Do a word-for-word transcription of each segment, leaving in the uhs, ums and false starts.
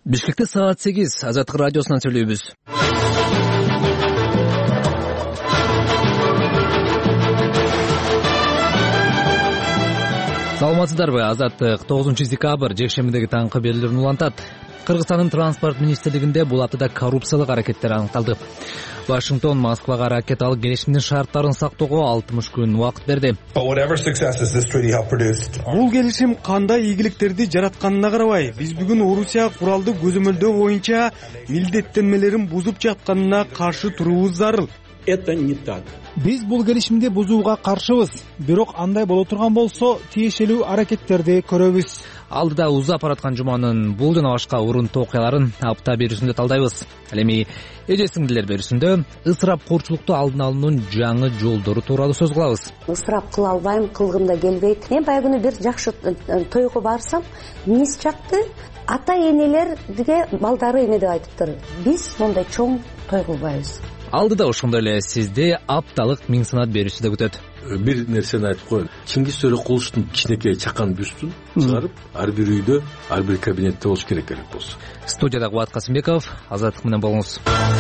Бишкекте саат сегиз, Азаттык радиосунан сүйлөйбүз. Саламатсыздарбы? Азаттык тогузунчу декабрь жекшембидеги таңкы берүүлөрүн улантат. Кыргызстандын транспорт министрлигинде бул аптада коррупциялык аракеттер аныкталды. Вашингтон Москвага ракеталык келишимдин шарттарын сактоого алтымыш күн убакыт берди. Бул келишим кандай ийгиликтерди жаратканына карабай, биз бүгүн Орусия куралды көзөмөлдөө боюнча милдеттенмелерин бузуп жатканына каршы туруубуз зарыл. Это не так. Биз бул келишимди бузууга каршыбыз, бирок андай боло турган болсо, тиешелүү аракеттерди көрөбүз. Алдыда узап бараткан жуманын бул жана башка урунтуу окуяларын апта берүүсүндө талдайбыз. Ал эми эже сиңдилер берүүсүндө ысырапкорчулукту алдын алуунун жаңы жолдору тууралуу сөз кылабыз. Ысырап кыла албайм, кылгым да келбейт. Мен баягы күнү бир жакшы тойго барсам, мис жакты ата энелерге балдары эме деп айтыптыр. Биз мондай чоң той кылбайбыз. Алдыда ошондой эле сизди апталык миң санат берүүсү да күтөт. Бир нерсени айтып коеюн. Чингис Төрөкуловдун кичинекей чакан бюстун чыгарып, ар бир үйдө, ар бир кабинетте болуш керек керек болсо. Студияда Кубат Касымбеков, Азаттык менен болуңуз.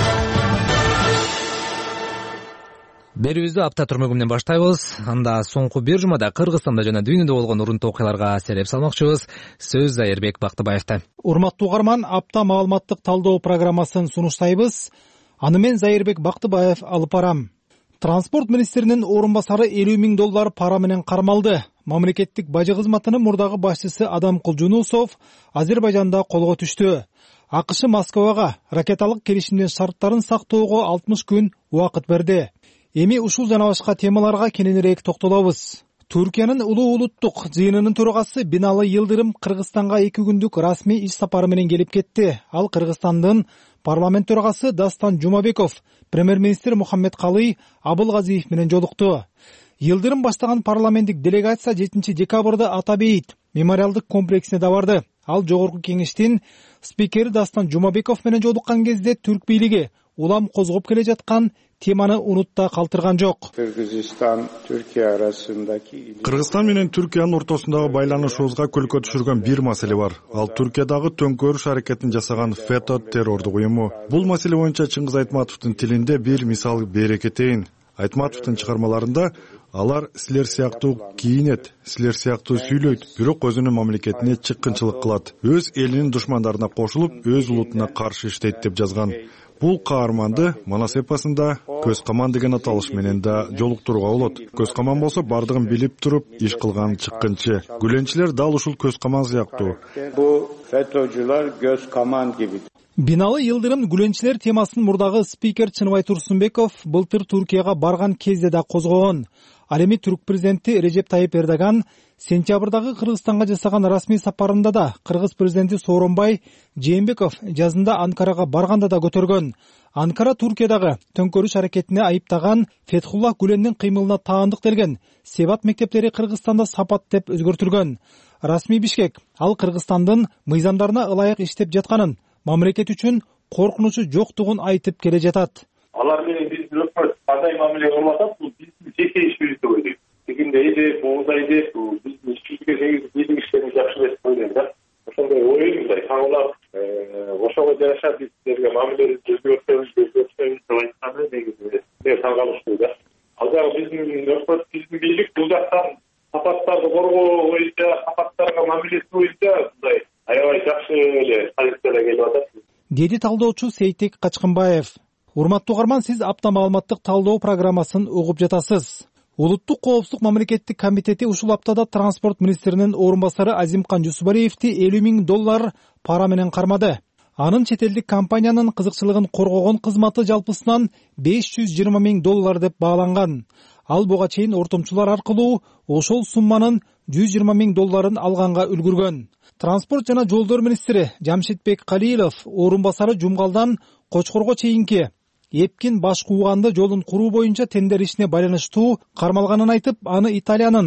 Берүүбүздү апта түрмөгү менен баштайбыз. Анда соңку бир жумада Кыргызстанда жана дүйнөдө болгон урунтуу окуяларга сереп салмакчыбыз. Сөз Зайырбек Бактыбаевда. Урматтуу угарман, апта маалыматтык талдоо программасын сунуштайбыз. Аны мен Зайырбек Бактыбаев алып барам. Транспорт министринин орун басары элүү миң доллар пара менен кармалды. Мамлекеттик бажы кызматынын мурдагы башчысы Адам Кулжунусов Азербайжанда колго түштү. АКШ Москвага ракеталык келишимдин шарттарын сактоого алтымыш күн убакыт берди. Эми ушул жана башка темаларга кененирээк токтолобуз. Түркиянын улуу улуттук жыйынынын төрагасы Биналы Йылдырым Кыргызстанга эки күндүк расмий иш сапары менен келип кетти. Ал Кыргызстандын парламент төрагасы Дастан Жумабеков, премьер-министр Мухаммед Калый Абылгазиев менен жолукту. Йылдырым баштаган парламенттик делегация жетинчи декабрда Ата Бейит мемориалдык комплексине да барды. Ал жогорку кеңештин спикери Дастан Жумабеков менен жолуккан кезде түрк бийлиги улам козгоп келе жаткан теманы унутта калтырган жок. Кыргызстан Түркия арасындагы Кыргызстан менен Түркиянын ортосундагы байланышыбызга көлкө түшүргөн бир маселе бар. Ал Түркиядагы төңкөрүш аракетин жасаган ФЭТÖ террордук уюму. Бул маселе боюнча Чыңгыз Айтматовдун тилинде бир мисал бере кетейин. Айтматовдун чыгармаларында алар силер сыяктуу кийинет, силер сыяктуу сүйлөйт, бирок өзүнүн мамлекетине чыккынчылык кылат. Өз элинин душмандарына кошулуп, өз улутуна каршы иштейт деп жазган. Бул каарманды Манас эпосунда көз каман деген аталыш менен да жолуктурууга болот. Көз каман болсо бардыгын билип туруп иш кылган чыккынчы. Гүленчилер дал ушул көз каман сыяктуу. Бу фетөчүлөр көз каман gibi. Биналы Йылдырым гүленчилер темасын мурдагы спикер Чыныбай Турсунбеков былтыр Түркияга барган кезде да козгогон. Ал эми түрк президенти Режеп Тайып Эрдоган сентябрдагы Кыргызстанга жасаган расмий сапарында да Кыргыз президенти Сооронбай Жээнбеков жазында Анкарага барганда да көтөргөн. Анкара Түркиядагы төңкөрүш аракетине айыптаган Фетхулла Гүлендин кыймылына таандык делген Себат мектептери Кыргызстанда сапат деп өзгөртүлгөн. Расмий Бишкек ал Кыргызстандын мыйзамдарына ылайык иштеп жатканын, мамлекет үчүн коркунучу жоктугун айтып келе жатат. Алар менен биздин өкмөт кандай мамиле кылып атат, бул биздин жеке ишибиз деп ойлойм. Дегенде эже боозайды, биздин ишибизге негизи биздин иштерибиз жакшы эмес деп ойлойм да. Ошондой оюм мындай каңылап, ошого жараша биз силерге мамилебизди өзгөртөбүз, өзгөртөбүз деп айтканы негизи мен таң калыштуу да. Ал жагы биздин өкмөт, биздин бийлик бул жактан сапаттарды коргоо боюнча, сапаттарга мамилеси боюнча мындай аябай жакшы эле позицияда келип атат. Деди талдоочу Сейтек Качкынбаев. Урматтуу угарман, сиз апта маалыматтык талдоо программасын угуп жатасыз. Улуттук коопсуздук мамлекеттик комитети ушул аптада транспорт министринин орун басары Азимкан Жусупалиевди элүү миң доллар пара менен кармады. Анын чет элдик компаниянын кызыкчылыгын коргогон кызматы жалпысынан беш жүз жыйырма миң доллар деп бааланган. Ал буга чейин ортомчулар аркылуу ошол сумманын жүз жыйырма миң долларын алганга үлгүргөн. Транспорт жана жолдор министри Жамшитбек Калиилов орун басары Жумгалдан Кочкорго чейинки Эпкин Башкууганды жолун куруу боюнча тендер ишине байланыштуу кармалганын айтып, аны Италиянын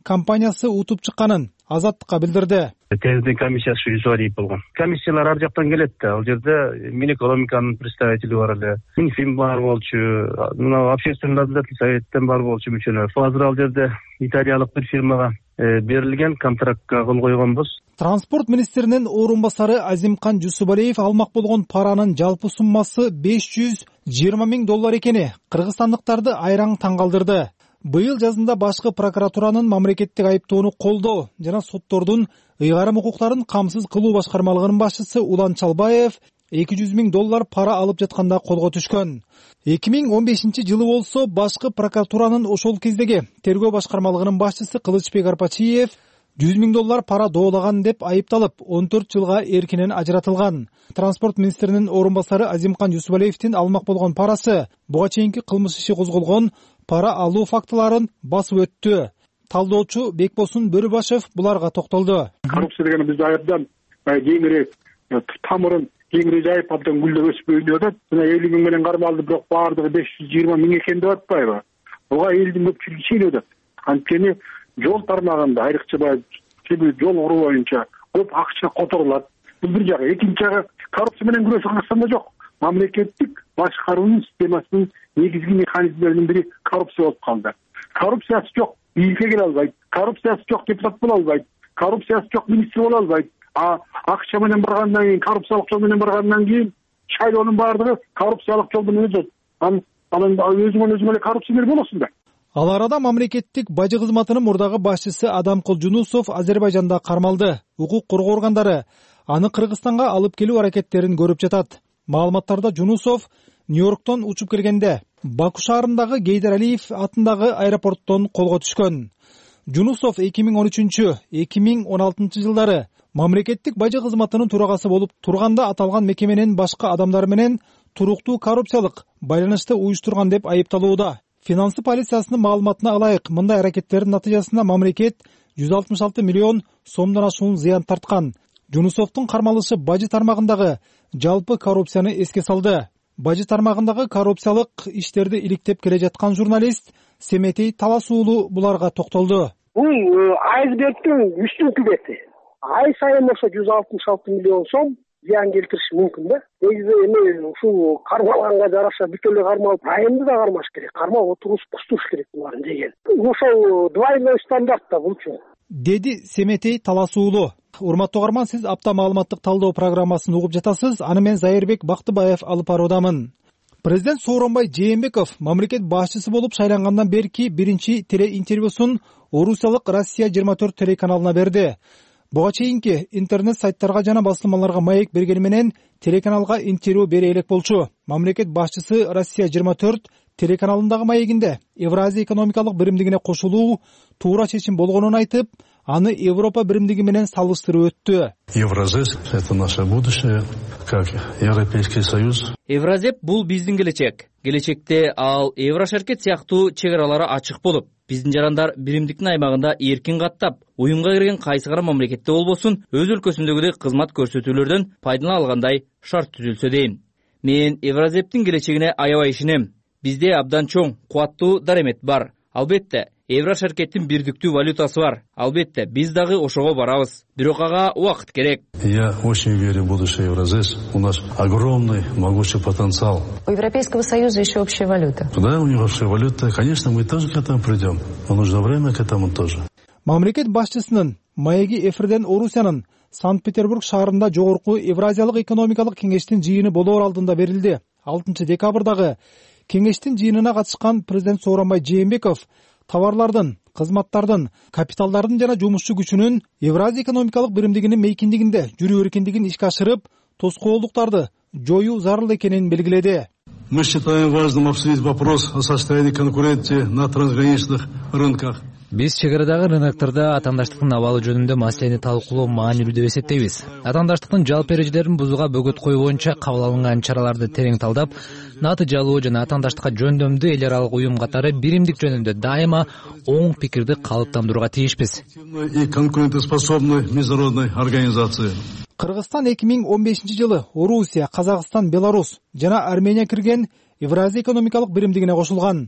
компаниясы утуп чыкканын Азаттыкка билдирди. Тендер комиссиясы жүзөө дейт болгон. Комиссиялар ар жактан келет да. Ал жерде Минэкономиканын представители бар эле, Минфин бар болчу, мына общественный наблюдательный советтен бар болчу мүчөлөр. Азыр ал жерде италиялык бир фирмага берилген контрактка кол койгонбуз. Транспорт министринин орун басары Азимкан Жусупалиев алмак болгон паранын жалпы суммасы беш жүз жыйырма миң доллар экени кыргызстандыктарды айраң таң калтырды. Быйыл жазында башкы прокуратуранын мамлекеттик айыптоону колдоо жана соттордун ыйгарым укуктарын камсыз кылуу башкармалыгынын башчысы Улан Чалбаев эки жүз миң доллар пара алып жатканда колго түшкөн. эки миң он бешинчи жылы болсо башкы прокуратуранын ошол кездеги тергөө башкармалыгынын башчысы Кылычбек Арпачиев жүз миң доллар пара доолаган деп айыпталып он төрт жылга эркинен ажыратылган. Транспорт министринин орун басары Азимкан Жусупалиевдин алмак болгон парасы буга чейинки кылмыш иши козголгон пара алуу фактыларын басып өттү. Талдоочу Бекбосун Бөрүбашев буларга токтолду. Коррупция деген бизде аябдан кеңири тамырын кеңири жайып абдан гүлдөп өспөйүн деп атат. Мына элүү миң менен кармалды, бирок баардыгы беш жүз жыйырма миң экен деп атпайбы? Буга элдин көпчүлүгү чейинеп атат. Анткени жол тармагында айрыкча баягы кээ жол куруу боюнча көп акча которулат. Бул бир жагы. Экинчи жагы коррупция менен күрөшүү Кыргызстанда жок. Мамлекеттик башкаруу системасынын негизги механизмдеринин бири коррупция болуп калды. Коррупциясы жок бийликке келе албайт, коррупциясы жок депутат боло албайт, коррупциясы жок министр боло албайт. А акча менен баргандан кийин, коррупциялык жол менен баргандан кийин шайлоонун баардыгы коррупциялык жол менен өтөт. Анан анан өзүңөр өзүңөр эле коррупционер болосуң да. Ал арада мамлекеттик бажы кызматынын мурдагы башчысы Адамкул Жунусов Азербайжанда кармалды. Укук коргоо органдары аны Кыргызстанга алып келүү аракеттерин көрүп жатат. Маалыматтарда Жунусов Нью-Йорктон учуп келгенде Баку шаарындагы Гейдар Алиев атындагы аэропорттон колго түшкөн. Жунусов эки миң он үчүнчү — эки миң он алтынчы жылдары мамлекеттик бажы кызматынын төрагасы болуп турганда аталган мекеменин башка адамдары менен туруктуу коррупциялык байланышты уюштурган деп айыпталууда. Финансы полициясынын маалыматына ылайык, мындай аракеттердин натыйжасында мамлекет жүз алтымыш алты миллион сомдон ашуун зыян тарткан. Жунусовдун кармалышы бажы тармагындагы жалпы коррупцияны эске салды. Бажы тармагындагы коррупциялык иштерди иликтеп келе жаткан журналист Семетей Талас уулу буларга токтолду. Бул айсбергдин үстүнкү бети. Ай сайын болсо жүз алтымыш алты миллион сом зыян келтириши мүмкүн да. Негизи эми ушул кармалганга жараша бүт эле кармалып, айымды да кармаш керек. Кармап отуруш кустуш керек буларын деген. Ошол двойной стандарт да булчу. Деди Семетей Талас уулу. Урматтуу угарман, сиз апта маалыматтык талдоо программасын угуп жатасыз. Аны мен Зайырбек Бактыбаев алып баруудамын. Президент Сооронбай Жээнбеков мамлекет башчысы болуп шайлангандан берки биринчи телеинтервьюсун Орусиялык Россия жыйырма төрт телеканалына берди. Буга чейинки интернет сайттарга жана басылмаларга маек бергени менен телеканалга интервью бере элек болчу. Мамлекет башчысы Россия жыйырма төрт телеканалындагы маегинде Евразия экономикалык биримдигине кошулуу туура чечим болгонун айтып, аны Европа биримдиги менен салыштырып өттү. Евразес — это наше будущее, как Европейский Союз. Евразеп бул биздин келечек. Келечекте ал Еврошеркет сыяктуу чек аралары ачык болуп, биздин жарандар биримдиктин аймагында эркин каттап, уюмга кирген кайсы кара мамлекетте болбосун, өз өлкөсүндөгүдөй кызмат көрсөтүүлөрдөн пайдалана алгандай шарт түзүлсө дейм. Мен Евразептин келечегине аябай ишенем. Bizde abdan çoğ, kuattуу даремет бар. Албетте, Еврошеркеттин бирдиктүү валютасы бар. Албетте, биз дагы ошого барабыз. Бирок ага убакыт керек. Я очень верю в будущее Евразес. У нас огромный, могучий потенциал. У Европейского Союза еще общая валюта. Да, у него общая валюта. Конечно, мы тоже к этому придем. Но нужно время к этому тоже. Мамлекет башчысынын маеги эфирден Орусиянын Санкт-Петербург шаарында жогорку Евразиялык экономикалык кеңештин жыйыны болоор алдында берилди. алтынчы декабрдагы кеңештин жыйынына катышкан президент Сооронбай Жээнбеков товарлардын, кызматтардын, капиталдардын жана жумушчу күчүнүн Евразия экономикалык биримдигинин мейкиндигинде жүрүү эркиндигин ишке ашырып, тоскоолдуктарды жоюу зарыл экенин белгиледи. Мы считаем важным обсудить вопрос о состоянии конкуренции на трансграничных рынках. Биз чек арадагы рыноктарда атаандаштыктын абалы жөнүндө маселени талкуулоо маанилүү деп эсептейбиз. Атаандаштыктын жалпы эрежелерин бузууга бөгөт коюу боюнча кабыл алынган чараларды терең талдап, натыйжалуу жана атаандаштыкка жөндөмдүү эл аралык уюм катары биримдик жөнүндө дайыма оң пикирди калыптандырууга тийишпиз. И конкурентоспособной международной организации. Кыргызстан эки миң он бешинчи жылы Орусия, Казакстан, Беларусь жана Армения кирген Евразия экономикалык биримдигине кошулган.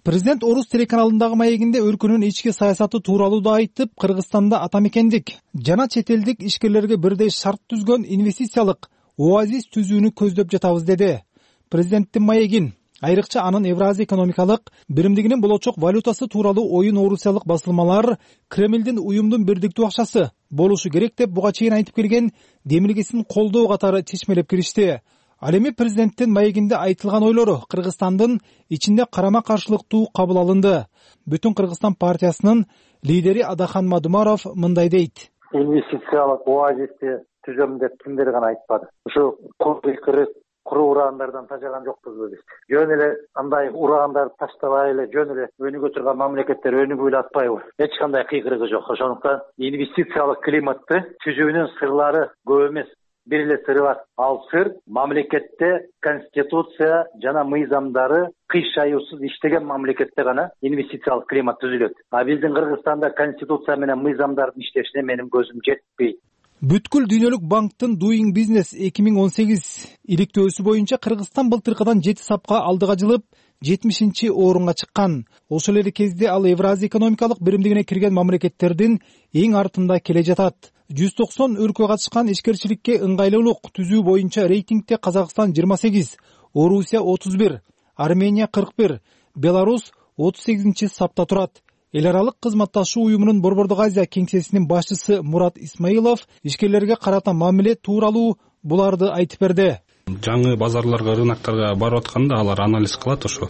Президент Орус телеканалындагы маегинде өлкөнүн ички саясаты тууралуу да айтып, Кыргызстанда атамекендик жана чет элдик ишкерлерге бирдей шарт түзгөн инвестициялык оазис түзүүнү көздөп жатабыз деди. Президенттин маегин, айрыкча анын Евразия экономикалык биримдигинин болочок валютасы тууралуу оюн орусиялык басылмалар Кремлдин уюмдун бирдиктүү акчасы болушу керек деп буга чейин айтып келген демилгесин колдоо катары чечмелеп киришти. Ал эми президенттин маегинде айтылган ойлору Кыргызстандын ичинде карама каршылыктуу кабыл алынды. Бүтүн Кыргызстан партиясынын лидери Адахан Мадумаров мындай дейт. Инвестициялык оазисти түзөм деп кимдер гана айтпады. Ушу кыргыз куру ураандардан тажаган жокпузбу биз. Жөн эле андай ураандарды таштабай эле жөн эле өнүгө турган мамлекеттер өнүгүүлү атпайбы? Эч кандай кыйкырыгы жок. Ошондуктан инвестициялык климатты түзүүнүн сырлары көп эмес. Бир эле сыры бар. Ал сыр мамлекетте конституция жана мыйзамдары кыйшаюусуз иштеген мамлекетте гана инвестициялык климат түзүлөт. А биздин Кыргызстанда конституция менен мыйзамдардын иштешине менин көзүм жетпейт. Бүткүл дүйнөлүк банктын Doing Business эки миң он сегиз иликтөөсү боюнча Кыргызстан былтыркыдан жети сапка алдыга жылып, жетимишинчи орунга чыккан. Ошол эле кезде ал Евразия экономикалык биримдигине кирген мамлекеттердин эң артында келе жатат. жүз токсон өлкө катышкан ишкерчиликке ыңгайлуулук түзүү боюнча рейтингде Казакстан жыйырма сегиз, Орусия отуз бир, Армения кырк бир, Беларусь отуз сегизинчи сапта турат. Эл аралык кызматташуу уюмунун Борбордук Азия кеңсесинин башчысы Мурат Исмаилов ишкерлерге карата мамиле тууралуу буларды айтып берди. Жаңы базарларга, рыноктарга барып атканда алар анализ кылат, ошо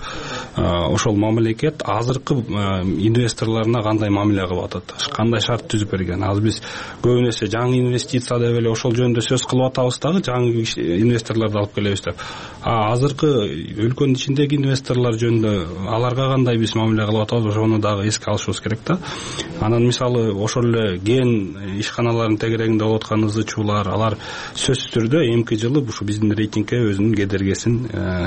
ошол мамлекет азыркы инвесторлоруна кандай мамиле кылып атат, кандай шарт түзүп берген. Азыр биз көп нерсе жаңы инвестиция деп эле ошол жөнүндө сөз кылып атабыз дагы, жаңы инвесторлорду алып келебиз деп. А азыркы өлкөнүн ичиндеги инвесторлор жөнүндө аларга кандай биз мамиле кылып атабыз, ошону дагы эске алышыбыз керек да. Анан мисалы ошол эле ген ишканалардын тегерегинде болуп аткан ызы чуулар, алар сөзсүз түрдө эмки жылы ушу биздин рейтингке өзүнүн кедергесин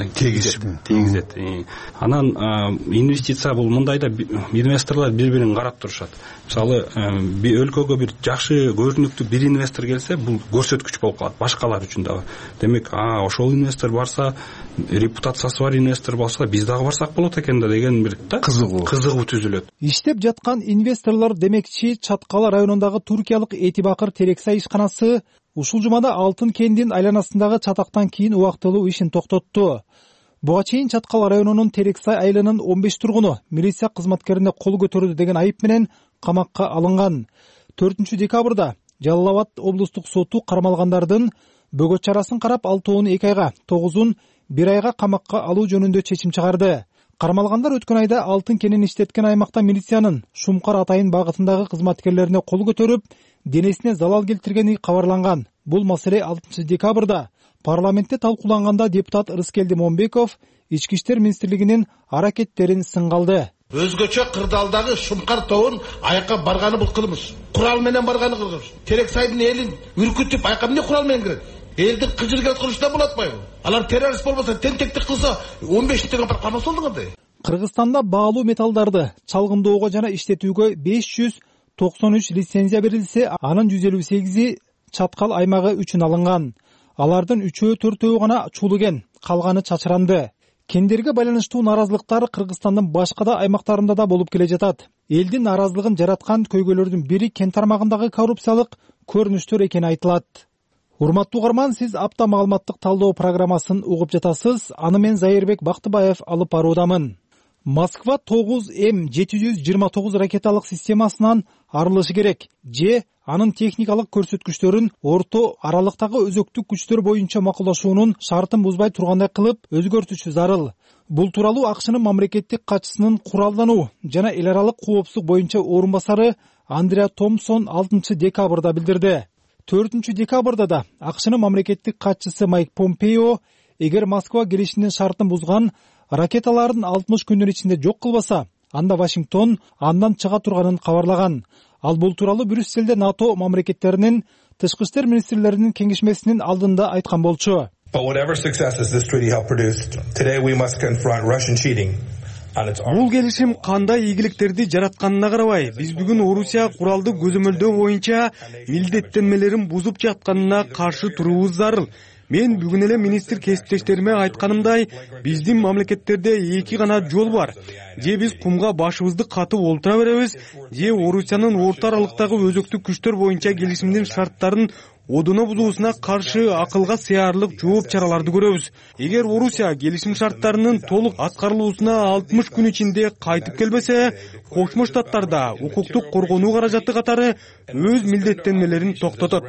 тийгизет. Анан инвестиция бул мындайда инвесторлор бири-бирин карап турушат. Мисалы өлкөгө бир жакшы көрүнүктүү бир инвестор келсе, бул көрсөткүч болуп калат башкалар үчүн дагы. Демек, а ошол инвестор барса, репутациясы бар инвестор болсо, биз дагы барсак болот экен да деген бир кызыгуу кызыгуу түзүлөт. Иштеп жаткан инвесторлор демекчи Чаткала районундагы туркиялык Этибакыр Терексай ишканасы ушул жумада Алтын кендин айланасындагы чатактан кийин убактылуу ишин токтотту. Буга чейин Чаткала районунун Терексай айылынын он беш тургуну милиция кызматкерине кол көтөрдү деген айып менен камакка алынган. төртүнчү декабрда Жалал Абад облустук соту кармалгандардын бөгөт чарасын карап, алтоону эки айга, тогузун бир айга камакка алуу жөнүндө чечим чыгарды. Кармалгандар өткөн айда Алтын кенин иштеткен аймакта милициянын Шумкар Атайын багытындагы кызматкерлерине кол көтөрүп, денесине залал келтиргени кабарланган. Бул маселе алтынчы декабрда парламентте талкууланганда депутат Рыскелди Момбеков Ички иштер министрлигинин аракеттерин сынга алды. Өзгөчө кырдаалдагы Шумкар тобун аяка барганы бул кылмыш. Курал менен барганы кылмыш. Терексайдын элин үркүтүп аяка эмне курал менен кирет? Элди кыжыргат кылышта болот атпайбы? Алар террорист болбосо, тентектик кылса, он бешинчи апарып камаса болду кандай? Кыргызстанда баалуу металлдарды чалгындоого жана иштетүүгө беш жүз токсон үч лицензия берилсе, анын жүз элүү сегизи Чаткал аймагы үчүн алынган. Алардын үчөө төртөө гана чуулуген, калганы чачыранды. Кендерге байланыштуу нааразылыктар Кыргызстандын башка да аймактарында да болуп келе жатат. Элдин нааразылыгын жараткан көйгөйлөрдүн бири кен тармагындагы коррупциялык көрүнүштөр экени айтылат. Урматтуу угарман, сиз апта маалыматтык талдоо программасын угуп жатасыз. Аны мен Зайырбек Бактыбаев алып баруудамын. Москва тогуз М жети жүз жыйырма тогуз ракеталык системасынан арылышы керек же анын техникалык көрсөткүчтөрүн орто аралыктагы өзөктүк күчтөр боюнча макулдашуунун шартын бузбай тургандай кылып өзгөртүшү зарыл. Бул тууралуу АКШнын мамлекеттик катчысынын куралдануу жана эл аралык коопсуздук боюнча орун басары Андреа Томпсон алтынчы декабрда билдирди. төртүнчү декабрда да АКШнын мамлекеттик катчысы Майк Помпео эгер Москва келишимдин шартын бузган ракеталарын алтымыш күндүн ичинде жок кылбаса, анда Вашингтон андан чыга турганын кабарлаган. Ал бул тууралуу Брюсселде НАТО мамлекеттеринин тышкы иштер министрлеринин кеңешмесинин алдында айткан болчу. Бул келишим кандай ийгиликтерди жаратканына карабай, биз бүгүн Орусия куралды көзөмөлдөө боюнча милдеттенмелерин бузуп жатканына каршы туруубуз зарыл. Мен бүгүн эле министр кесиптештериме айтканымдай, биздин мамлекеттерде эки гана жол бар. Же биз кумга башыбызды катып олтура беребиз, же Орусиянын орто аралыктагы өзөктүк күчтөр боюнча келишимдин шарттарын одуна бузуусуна каршы акылга сыярлык жооп чараларды көрөбүз. Эгер Орусия келишим шарттарынын толук аткарылуусуна алтымыш күн ичинде кайтып келбесе, Кошмо Штаттар да укуктук коргонуу каражаты катары өз милдеттенмелерин токтотот.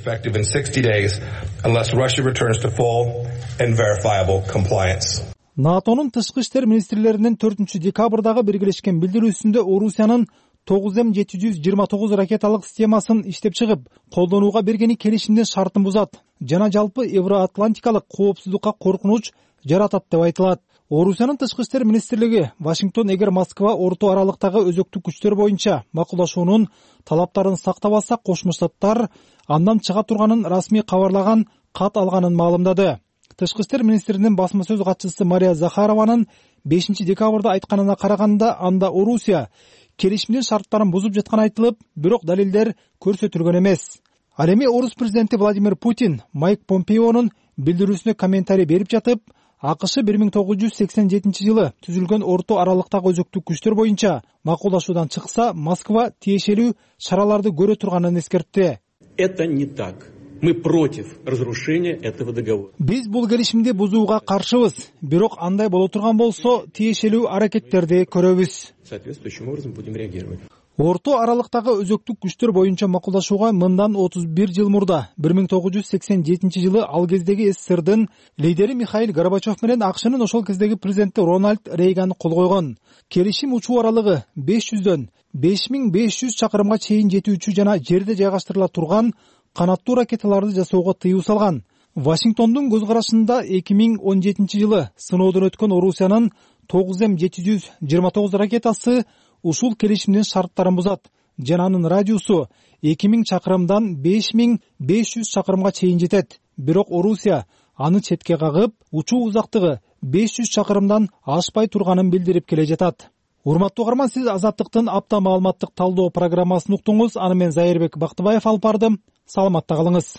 натонун тышкы иштер министрлеринин төртүнчү декабрдагы биргелешкен билдирүүсүндө Орусиянын тогуз эм жети жүз жыйырма тогуз ракеталык системасын иштеп чыгып, колдонууга бергени келишимдин шартын бузат жана жалпы Евроатлантикалык коопсуздукка коркунуч жаратат деп айтылат. Орусиянын тышкы иштер министрлиги Вашингтон эгер Москва орто аралыктагы өзөктүк күчтөр боюнча макулдашуунун талаптарын сактабаса, Кошмо Штаттар андан чыга турганын расмий кабарлаган кат алганын маалымдады. Тышкы иштер министринин басма сөз катчысы Мария Захарованын бешинчи декабрда айтканына караганда, анда Орусия келишимдин шарттарын бузуп жатканы айтылып, бирок далилдер көрсөтүлгөн эмес. Ал эми Орус президенти Владимир Путин Майк Помпеонун билдирүүсүнө комментарий берип жатып, АКШ бир миң тогуз жүз сексен жетинчи жылы түзүлгөн орто аралыктагы өзөктүк күчтөр боюнча макулдашуудан чыкса, Москва тиешелүү чараларды көрө турганын эскертти. Это не так. Мы против разрушения этого договора. Биз бул келишимди бузууга каршыбыз, бирок андай боло турган болсо, тиешелүү аракеттерди көрөбүз. Соответствующим образом будем реагировать. Орто аралыктагы өзөктүк күчтөр боюнча макулдашууга мындан отуз бир жыл мурда бир миң тогуз жүз сексен жетинчи жылы ал кездеги СССРдын лидери Михаил Горбачев менен АКШнын ошол кездеги президенти Рональд Рейган кол койгон. Келишим учуу аралыгы беш жүздөн беш миң беш жүз чакырымга чейин жетүүчү жана жерде жайгаштырыла турган канаттуу ракеталарды жасоого тыюу салган. Вашингтондун көз карашында эки миң он жетинчи жылы сыноодон өткөн Орусиянын тогуз эм жети жүз жыйырма тогуз ракетасы ушул келишимдин шарттарын бузат жана анын радиусу эки миң чакырымдан беш миң беш жүз чакырымга чейин жетет. Бирок Орусия аны четке кагып, учуу узактыгы беш жүз чакырымдан ашпай турганын билдирип келе жатат. Урматтуу угарман, сиз Азаттыктын апта маалыматтык талдоо программасын уктуңуз. Аны мен Зайырбек Бактыбаев алып бардым. Саламатта калыңыз.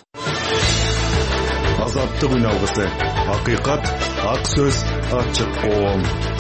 Азаттык үналгысы. Акыйкат, ак сөз, ачык коом.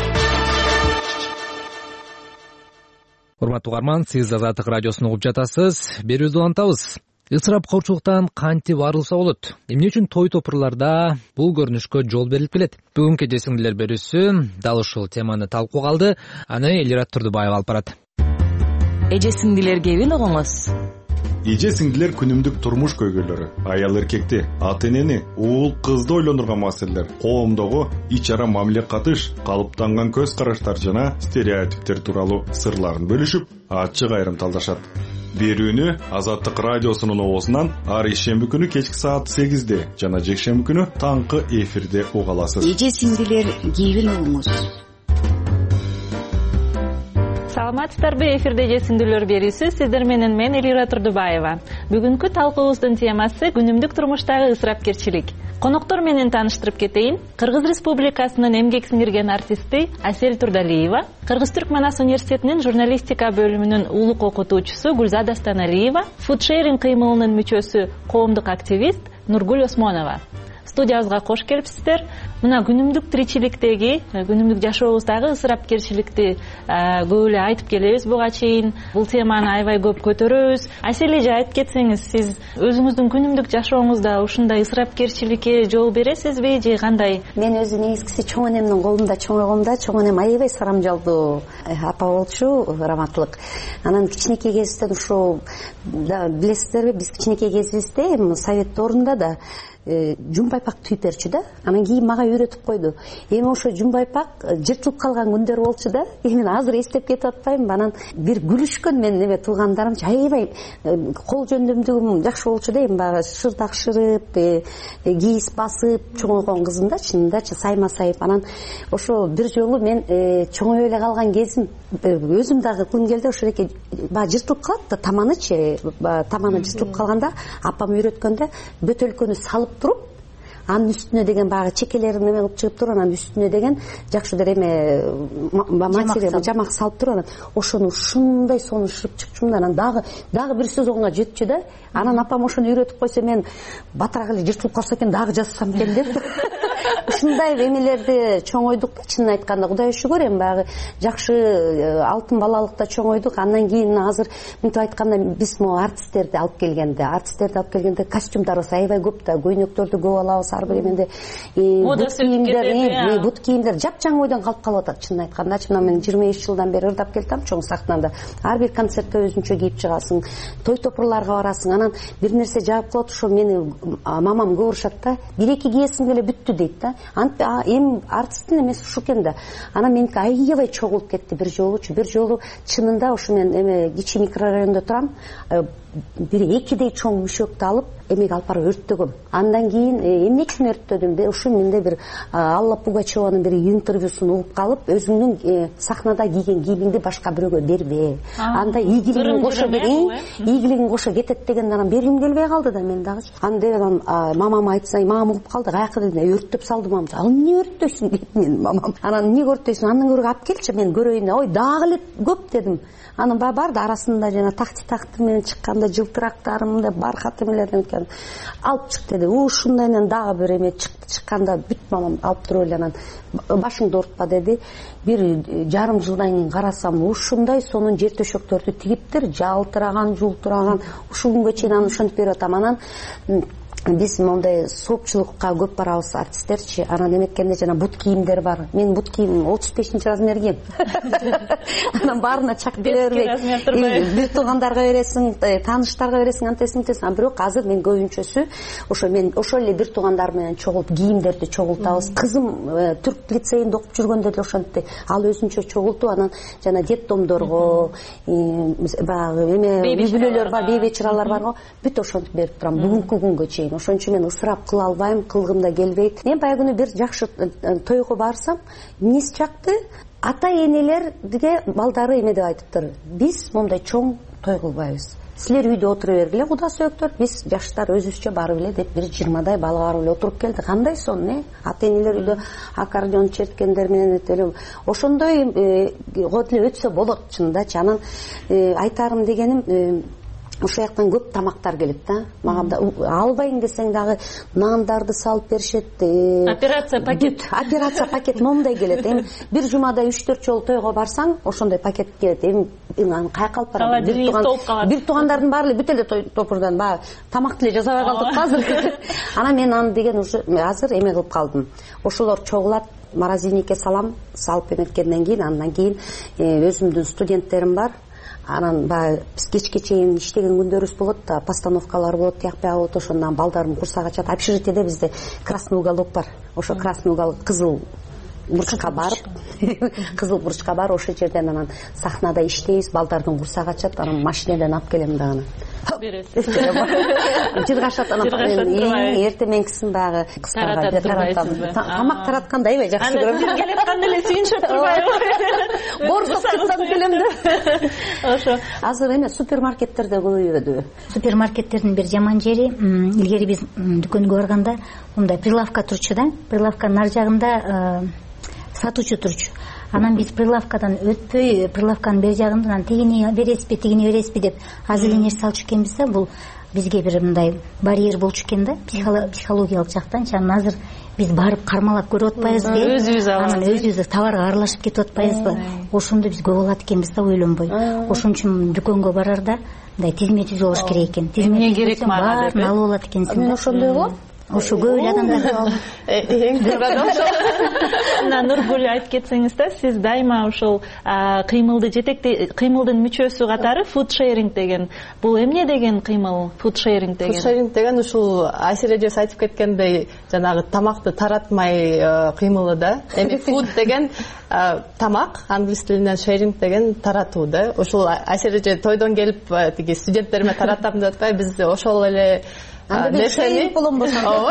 Урматтуу угарман, сиз Азаттык радиосун угуп жатасыз. Берүүбүздү улантабыз. Ысырапкорчулуктан кантип арылса болот? Эмне үчүн той топурларда бул көрүнүшкө жол берилип келет? Бүгүнкү эже-сиңдилер берүүсү дал ушул теманы талкууга алды. Аны Элират Турдубаев алып барат. Эже-сиңдилер кебин угуңуз. Эже-сиңдилер күнүмдүк турмуш көйгөйлөрү, аял эркекти, ата энени, уул кызды ойлондурган маселелер, коомдогу ич ара мамиле катыш, калыптанган көз караштар жана стереотиптер тууралуу сырларын бөлүшүп, ачык айрымталдашат. Берүүнү Азаттык радиосунун оозунан ар ишемби күнү кечки саат сегизде жана жекшемби күнү таңкы эфирде уга аласыз. Эже-сиңдилер кебин угуңуз. Саламатсыздарбы, эфирде эже-сиңдилер берүүсү сиздер менен мен Элира Турдубаева. Бүгүнкү талкуубуздун темасы күнүмдүк турмуштагы ысырапкерчилик. Коноктор менен тааныштырып кетейин. Кыргыз Республикасынын эмгек сиңирген артисти Асель Турдалиева, Кыргыз-Түрк Манас университетинин журналистика бөлүмүнүн улук окутуучусу Гүлзада Станалиева, фудшеринг кыймылынын мүчөсү, коомдук активист Нургуль Осмонова. Студиябызга кош келипсиздер. Мына күнүмдүк тиричиликтеги, күнүмдүк жашообуздагы ысырапкерчиликти көп эле айтып келебиз буга чейин. Бул теманы аябай көп көтөрөбүз. Асель эже, айтып кетсеңиз, сиз өзүңүздүн күнүмдүк жашооңузда ушундай ысырапкерчиликке жол бересизби же кандай? Мен өзү негизгиси чоң энемдин колунда чоңойгомда чоң энем аябай сарамжалдуу апа болчу, раматтылык. Анан кичинекей кезибизден ушул билесиздерби, биз кичинекей кезибизде совет доорунда да жумбайпак түйүп берчү да. Анан кийин мага үйрөтүп койду. Эми ошо жумбайпак жыртылып калган күндөр болчу да. Эми азыр эстеп кетип атпайм. Анан бир күлүшкөн мен неме туугандарымчы аябай кол жөндөмдүгүм жакшы болчу да. Эми баягы шыр такшырып, кийиз басып чоңойгон кызым да, чынындачы сайма сайып. Анан ошо бир жолу мен чоңой эле калган кезим өзүм дагы күн келди, ошолеке баягы жыртылып калат да, таманычы, таманы жыртылып калганда апам үйрөткөндө бөтөлкөнү салып туруп, анын үстүнө деген баягы чекелерин эме кылып чыгып туруп анан үстүнө деген жакшыдыр эме материал жамак салып туруп анан ошону ушундай сонун шырып чыкчумун да анан дагы дагы бир сезонго жетчү да анан апам ошону үйрөтүп койсо мен батыраак эле жыртылып калса экен дагы жазсам экен деп ушундай эмелерди чоңойдук да чынын айтканда кудайга шүгүр эми баягы жакшы алтын балалыкта чоңойдук андан кийин азыр мынтип айтканда биз могу артисттерди алып келгенде артисттерди алып келгенде костюмдарыбыз аябай көп да көйнөктөрдү көп алабыз ар бир эменде бут кийимдер бут кийимдер жапжаң ойдон калып калып атат чынын айткандачы мына мен жыйырма беш жылдан бери ырдап келатам чоң сахнада ар бир концертке өзүнчө кийип чыгасың той топурларга барасың анан бир нерсе жагып калат ошо мени мамам көп урушат да бир эки кийесиң эле бүттү дейт да эми артисттин эмеси ушу экен да анан меники аябай чогулуп кетти бир жолучу бир жолу чынында ушу мен эме кичи микрорайондо турам бир экидей чоң мүшөктү алып эмеге алып барып өрттөгөм андан кийин эмне үчүн өрттөдүм деп ушу менде бир Алла Пугачеванын бир интервьюсун угуп калып өзүңдүн сахнада кийген кийимиңди башка бирөөгө бербе анда ийгилигиң кошо ийгилигиң кошо кетет деген анан бергим келбей калды да мен дагычы аны деп анан мамама айтсам мамам угуп калды каяка деди өрттөп салдым мамам ал эмне өрттөйсүң дейт менин мамам анан эмнеге өрттөйсүң андан көрө алып келчи мен көрөйүн ой дагы эле көп дедим анан баягы барды арасында жана такти такты менен чыкканда жылтырактары мындай бархат эмелерден өткөн алып чык деди ушундай менен дагы бир эме чыкты чыкканда бүт мамам алып туруп эле анан башыңды оорутпа деди бир жарым жылдан кийин карасам ушундай сонун жер төшөктөрдү тигиптир жалтыраган жултураган ушул күнгө чейин аны ошентип берип атам анан биз мондай соопчулукка көп барабыз артисттерчи анан эметкенде жана бут кийимдер бар менин бут кийимим отуз бешинчи размер кийим анан баарына чак бере бербейт бир туугандарга бересиң тааныштарга бересиң антесиң мынтесиң а бирок азыр мен көбүнчөсү ошо мен ошол эле бир туугандар менен чогулуп кийимдерди чогултабыз кызым түрк лицейинде окуп жүргөндө деле ошентти ал өзүнчө чогултуп анан жана детдомдорго баягы эме үй бүлөлөр бар бейбе чыралар барго бүт ошентип берип турам бүгүнкү күнгө чейин ошон үчүн мен ысырап кыла албайм кылгым да келбейт мен баягы күнү бир жакшы тойго барсам эмнеси жакты ата энелерге балдары эме деп айтыптыр биз моундай чоң той кылбайбыз силер үйдө отура бергиле куда сөөктөр биз жаштар өзүбүзчө барып эле деп бир жыйырмадай бала барып эле отуруп келди кандай сонун э ата энелер үйдө аккордеон черткендер менен эле ошондой кылып эле өтсө болот чынындачы анан айтарым дегеним ошол жактан көп тамактар келет да мага да албайын десең дагы нандарды салып беришет операция пакет операция пакет момундай келет эми бир жумада үч төрт жолу тойго барсаң ошондой пакет келет эми аны каяка алып барам бир туугандардын баары эле бүт эле той топурдан баягы тамакты эле жасабай калдык азыр анан мен аны деген уже азыр эме кылып калдым ошолор чогулат морозильникке салам салып эметкенден кийин андан кийин өзүмдүн студенттерим бар анан баягы биз кечке чейин иштеген күндөрүбүз болот да постановкалар болот тияк бияк болот ошондон балдарым курсак ачат общежитиеде бизде красный уголок бар ошо красный уголок кызыл бурчка барып кызыл бурчка бар ошол жерден анан сахнада иштейбиз балдардын курсак ачат анан машинеден алып келем дагы бересиз жыргашат анан эртең менкисин баягы кыздарга таратам тамак таратканды аябай жакшы көрөм сиз келатканда эле сүйүнүшүп турбайбы борсоп кетсем келем да ошо азыр эме супермаркеттерде көбөйбөдүбү супермаркеттердин бир жаман жери илгери биз дүкөнгө барганда мындай прилавка турчу да прилавканын ар жагында сатуучу турчу анан биз прилавкадан өтпөй прилавканын бери жагынан тигини бересизби тигини бересизби деп аз эле нерсе алчу экенбиз да бул бизге бир мындай барьер болчу экен да психологиялык жактанчы анан азыр биз барып кармалап көрүп атпайбызбы өзүбүз анан өзүбүз товарга аралашып кетип атпайбызбы ошондо биз көп алат экенбиз да ойлонбой ошон үчүн дүкөнгө барарда мындай тизме түзүп алыш керек экен тизме керек мага деп алып алат экенсиң мен ошондой болом ошо көп эле адамдар эң көп адам мына Нургүл айтып кетсеңиз да сиз дайыма ушул кыймылды жетектей кыймылдын мүчөсү катары фуд шеринг деген бул эмне деген кыймыл фуд шеринг деген фуд шеринг деген ушул Айсер эжебиз айтып кеткендей жанагы тамакты таратмай кыймылы да эми фуд деген тамак англис тилинен шеринг деген таратуу да ушул Айсер эже тойдон келип тиги студенттериме таратам деп атпайбы биз ошол эле нерсени болонбосун ооба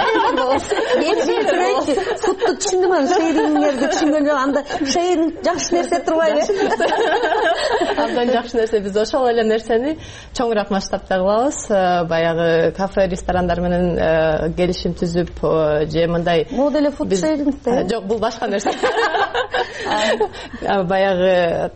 футту түшүндүм анан шерингерди түшүнгөн жок анда шеринг жакшы нерсе турбайбы абдан жакшы нерсе биз ошол эле нерсени чоңураак масштабта кылабыз баягы кафе ресторандар менен келишим түзүп же мындай могу деле фуд шерингде жок бул башка нерсе баягы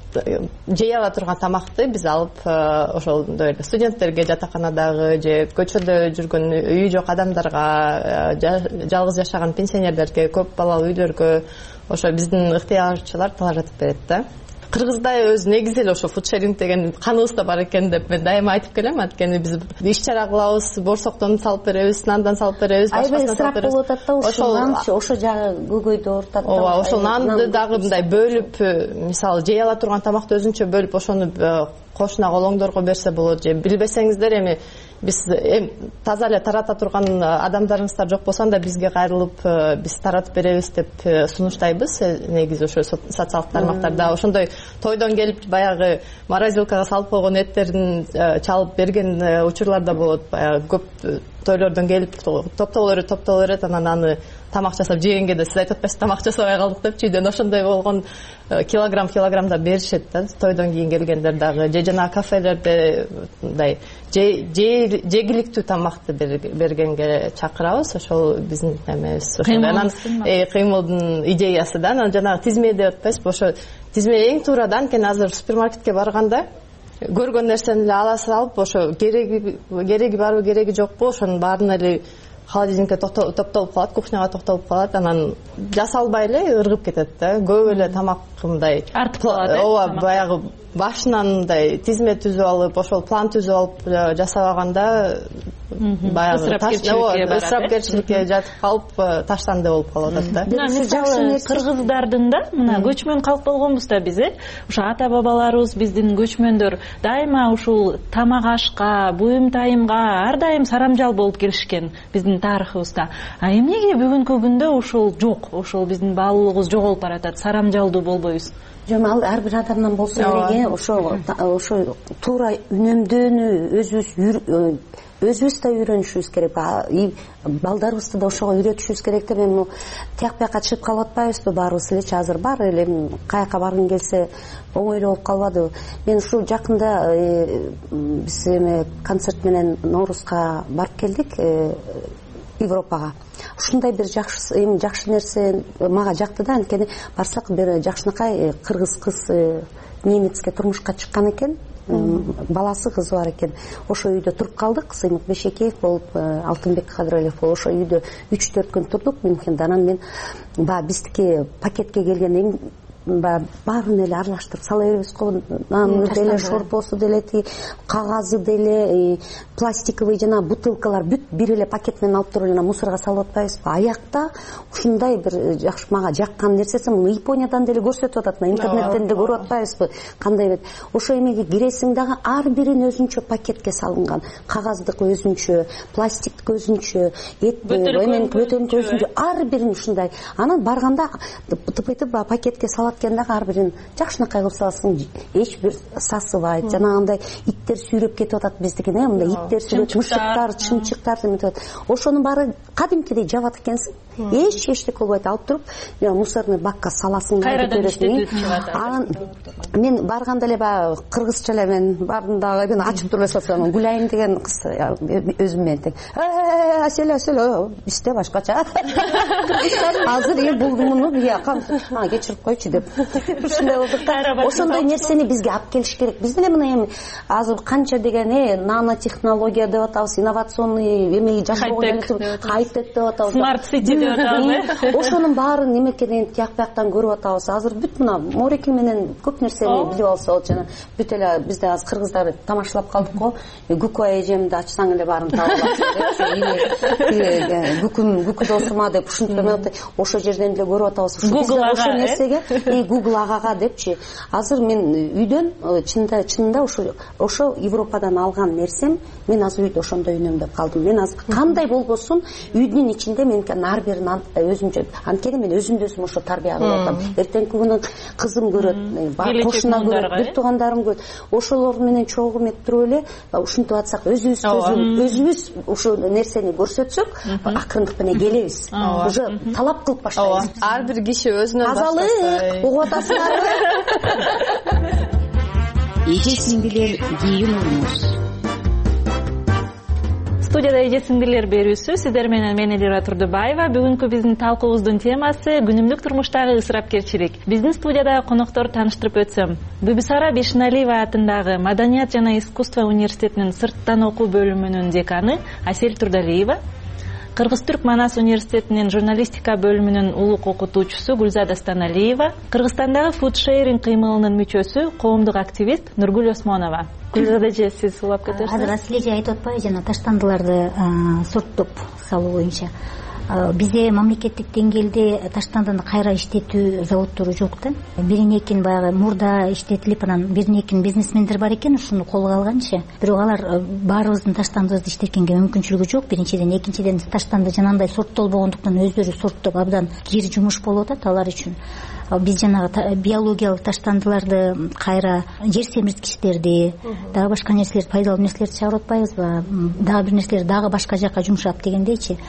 жей ала турган тамакты биз алып ошондой эле студенттерге жатаканадагы же көчөдө жүргөн үйү жок адамдарга жалгыз жашаган пенсионерлерге көп балалуу үйлөргө ошо биздин ыктыярчылар таратып берет да кыргызда өзү негизи эле ошо фудшеринг деген каныбызда бар экен деп мен дайыма айтып келем анткени биз иш чара кылабыз борсоктон салып беребиз нандан салып беребиз аябай ысырап болуп атат да ошол ошо жагы көйгөйдү оорутат да ооба ошол нанды дагы мындай бөлүп мисалы жей ала турган тамакты өзүнчө бөлүп ошону кошуна колоңдорго берсе болот же билбесеңиздер эми биз эми таза эле тарата турган адамдарыңыздар жок болсо анда бизге кайрылып биз таратып беребиз деп сунуштайбыз негизи ошо социалдык тармактарда ошондой тойдон келип баягы морозилкага салып койгон эттерин чалып берген учурлар да болот баягы көп тойлордон келип топтоло берет топтоло берет анан аны тамак жасап жегенге да сиз айтып атпайсызбы тамак жасабай калдык деп чүйдөн ошондой болгон килограмм килограммда беришет да тойдон кийин келгендер дагы же жанагы кафелерде мындай жегиликтүү тамакты бергенге чакырабыз ошол биздин эмебиз анан кыймылдын идеясы да анан жанагы тизме деп атпайсызбы ошо тизме эң туура анткени азыр супермаркетке барганда көргөн нерсени эле ала салып ошо кереги кереги барбы кереги жокпу ошонун баарын эле холодильникке топтолуп калат кухняга топтолуп калат анан жасалбай эле ыргып кетет да көп эле тамак мындай артып калат ооба баягы башынан мындай тизме түзүп алып ошол план түзүп алып жасабаганда баягы ысырапкерчиликке жатып калып таштанды болуп калып атат да мисалы кыргыздардын да мына көчмөн калк болгонбуз да биз э ошо ата бабаларыбыз биздин көчмөндөр дайыма ушул тамак ашка буюм тайымга ар дайым сарамжал болуп келишкен биздин тарыхыбызда а эмнеге бүгүнкү күндө ушул жок ошол биздин баалуулугубуз жоголуп баратат сарамжалдуу болбойбуз жок ал ар бир адамдан болсо керек э ошо ошо туура үнөмдөөнү өзүбүз өзүбүз да үйрөнүшүбүз керек балдарыбызды да ошого үйрөтүшүбүз керек да мен тияк бияка чыгып калып атпайбызбы баарыбыз элечи азыр баары эле каяка баргың келсе оңой эле болуп калбадыбы мен ушул жакында биз эме концерт менен Ноорузга барып келдик Европага ушундай бир жакшы эми жакшы нерсе мага жакты да анткени барсак бир жакшынакай кыргыз кыз немецке турмушка чыккан экен баласы кызы бар экен ошол үйдө туруп калдык Сыймык Бешекеев болуп Алтынбек Кадыралиев болуп ошол үйдө үч төрт күн турдук Мюнхенде анан мен баягы биздики пакетке келген баарын эле аралаштырып сала беребиз го наны деле шорпосу деле кагазы деле пластиковый жана бутылкалар бүт бир эле пакет менен алып туруп жана мусорго салып атпайбызбы аякта ушундай бир жакшы мага жаккан нерсеси муну Япониядан деле көрсөтүп атат мына интернеттен деле көрүп атпайбызбы кандай бет ошо эмеге киресиң дагы ар бирин өзүнчө пакетке салынган кагаздыкы өзүнчө пластиктики өзүнчө эт эменики бөтөнүкү өзүнчө ар бирин ушундай анан барганда тыпыйтып пакетке салат дагы ар бирин жакшынакай кылып саласың эч бир сасыбайт жанагындай иттер сүйрөп кетип атат биздикин э мындай иттер сүйрөп мышыктар чымчыктар эметип атат ошонун баары кадимкидей жабат экенсиң эч эчтеке болбойт алып туруп мусорный бакка саласың кайрадан иштетип чыгат анан мен барганда эле баягы кыргызча эле мен бардым дагы мен ачып туруп эле салсам Гүлайым деген кыз өзүм менен тең аселе аселе бизде башкача азыр эл бул муну мага кечирип койчу деп ушундай болдук да ошондой нерсени бизге алып келиш керек биз деле мына эми азыр канча деген э нанотехнология деп атабыз инновационный эме жасоого хай-тек деп атабыз смарт сити деп атабыз ошонун баарын немекеден тияк бияктан көрүп атабыз азыр бүт мына морекил менен көп нерсени билип алса болот жана бүт эле бизде азыр кыргыздар тамашалап калдык го Гүкү эжемди ачсаң эле баарын таап аласың бүкүм бүкү досума деп ушинтип эмеп ошол жерден эле көрүп атабыз ошол нерсеге Google агага депчи азыр мен үйдөн чынында чынында ошо ошо Европадан алган нерсем мен азыр үйдө ошондой үнөмдөп калдым мен мен азыр кандай болбосун үйдүн ичинде мен ар бирин анткандай өзүмчө, анткени мен өзүм өзүм ошо тарбия кылып атам. Эртеңки күнү кызым көрөт, кошуна көрөт, бир туугандарым көрөт. Ошолор менен чогуу эметип туруп эле ушинтип атсак, өзүбүз өзүбүз ушул нерсени көрсөтсөк, акырындык менен келебиз. Уже талап кылып баштайбыз. Ар бир киши өзүнөн баштаса. Тазалык, угуп атасыңарбы? Эже сиңдилер кийин болуңуз. Студияда эже сиңдилер берүүсү сиздер менен мен Элира Турдубаева. Бүгүнкү биздин талкуубуздун темасы күнүмдүк турмуштагы ысырапкерчилик. Биздин студияда коноктор тааныштырып өтсөм, Бибисара Бешеналиева атындагы Маданият жана искусство университетинин сырттан окуу бөлүмүнүн деканы Асель Турдалиева, Кыргыз-Түрк Манас университетинин журналистика бөлүмүнүн улук окутуучусу Гүлзада Станалиева, Кыргызстандагы фудшеринг кыймылынын мүчөсү, коомдук активист Нургүл Осмонова. Гүлзада же сиз улап кетесиз? Азыр Асель эже айтып атпайбы, жана таштандыларды сорттоп салуу боюнча. Бизде мамлекеттик деңгээлде таштандыны кайра иштетүү заводдору жок да. Бирин-экин баягы мурда иштетилип, анан бирин-экин бизнесмендер бар экен, ушуну колго алганчы. Бирок алар баарыбыздын таштандыбызды иштеткенге мүмкүнчүлүгү жок. Биринчиден, экинчиден таштанды жанагындай сорттолбогондуктан өздөрү сорттоп абдан кир жумуш болуп атат алар үчүн. Биз жанагы биологиялык таштандыларды кайра жер семирткичтерди, дагы башка нерселерди, пайдалуу нерселерди чыгарып атпайбызбы? Дагы бир нерселерди дагы башка жака жумшап дегендейчи.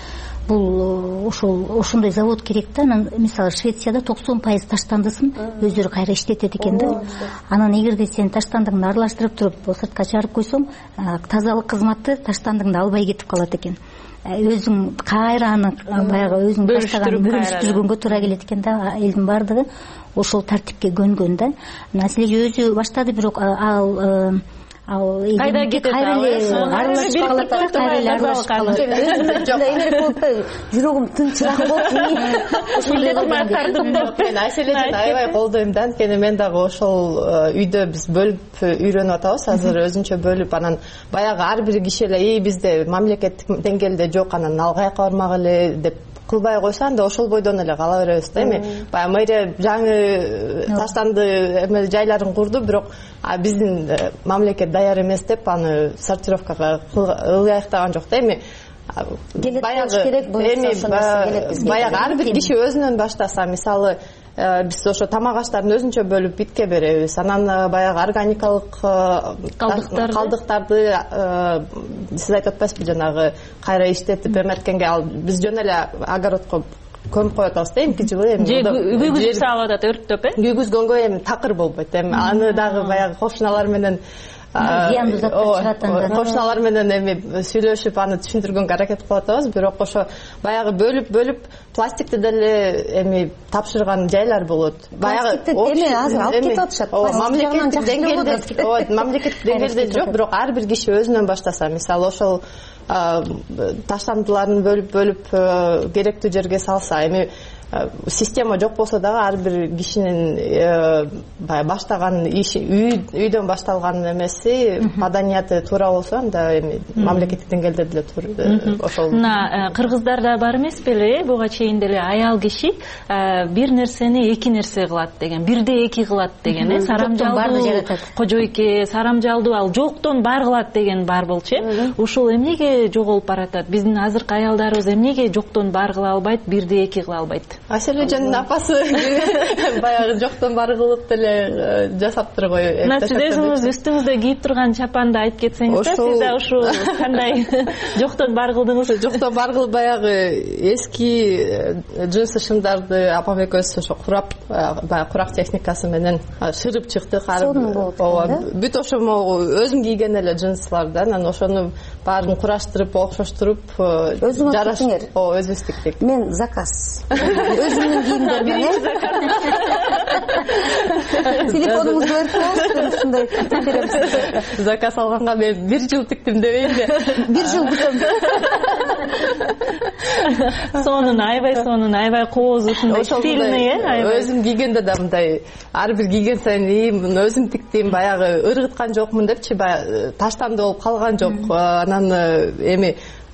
Бул ошол ошондой завод керек да. Анан мисалы Швецияда токсон пайыз таштандысын өздөрү кайра иштетет экен да. Анан эгерде сен таштандыңды аралаштырып туруп сыртка чыгарып койсоң, тазалык кызматы таштандыңды албай кетип калат экен. Өзүң кайра аны баягы өзүң таштаган бөлүштүргөнгө туура келет экен да. Элдин баардыгы ошол тартипке көнгөн да. Маселе өзү баштады, бирок ал ал кайда кетет, аралашып калат, кайра эле аралашып калат. Эмерек болуп да, жүрөгүм тынчыраак болуп, ошондой кызматтардым деп мен Асель эжени аябай колдойм да. Анткени мен дагы ошол үйдө биз бөлүп үйрөнүп атабыз, азыр өзүнчө бөлүп, анан баягы ар бир киши эле "Эй, бизде мамлекеттик деңгээлде жок, анан ал каяка бармак эле" деп кылбай койсо, анда ошол бойдон эле кала беребиз да. Эми баягы мэрия жаңы таштанды эме жайларын курду, бирок биздин мамлекет даяр эмес деп аны сортировкага ылый аяктаган жок да. Эми баягы эми баягы ар бир киши өзүнөн баштаса, мисалы биз ошо тамак аштарын өзүнчө бөлүп битке беребиз. Анан баягы органикалык калдыктарды сиз айтып атпайсызбы, жанагы кайра иштетип эметкенге ал биз жөн эле огородко көмүп коюп атабыз да. Эмки жылы эми күйгүзүп салып атат, өрттөп э күйгүзгөнгө эми такыр болбойт. Эми аны дагы баягы кошуналар менен зыяндуу заттар чыгат. Кошуналар менен эми сүйлөшүп аны түшүндүргөнгө аракет кылып атабыз, бирок ошо баягы бөлүп бөлүп пластикти деле эми тапшырган жайлар болот. Баягы эме азыр алып кетип атышат. Мамлекеттик деңгээлде, ооба, мамлекеттик деңгээлде жок, бирок ар бир киши өзүнөн баштаса, мисалы ошол таштандыларын бөлүп бөлүп керектүү жерге салса, эми система жок болсо дагы ар бир кишинин баягы баштаган иши, үйдөн башталган эмеси, маданияты туура болсо, анда эми мамлекеттик деңгээлде деле ошол. Мына кыргыздарда бар эмес беле, буга чейин деле аял киши бир нерсени эки нерсе кылат деген, бирде эки кылат деген, э, сарамжалдуу кожойке, сарамжалдуу ал жоктон бар кылат деген бар болчу. Ушул эмнеге жоголуп баратат? Биздин азыркы аялдарыбыз эмнеге жоктон бар кыла албайт, бирде эки кыла албайт? Асель эженин апасы баягы жоктон бар кылып деле жасаптыр го. Мына сиз өзүңүз үстүңүздө кийип турган чапанды айтып кетсеңиз да, сиз да ушу кандай жоктон бар кылдыңыз? Жоктон бар кылып баягы эски джинсы шымдарды апам экөөбүз ошо курап, баягы курак техникасы менен шырып чыктык. Ооба, бүт ошо өзүм кийген эле джинсылар да, анан ошону баарын кураштырып, окшоштуруп жарашып, ооба, өзүбүз тиктик. Мен заказ өзүмдүн кийимдеримден э телефонуңузду берип коюңуз, ушундай тиктип беребиз. Заказ алганга мен бир жыл тиктим дебейин де. Бир жыл күтөм. Сонун аябай сонун, аябай кооз, ушундай стильный э. Өзүм кийгенде да мындай ар бир кийген сайын муну өзүм тиктим, баягы ыргыткан жокмун депчи, баягы таштанды болуп калган жок. Анан эми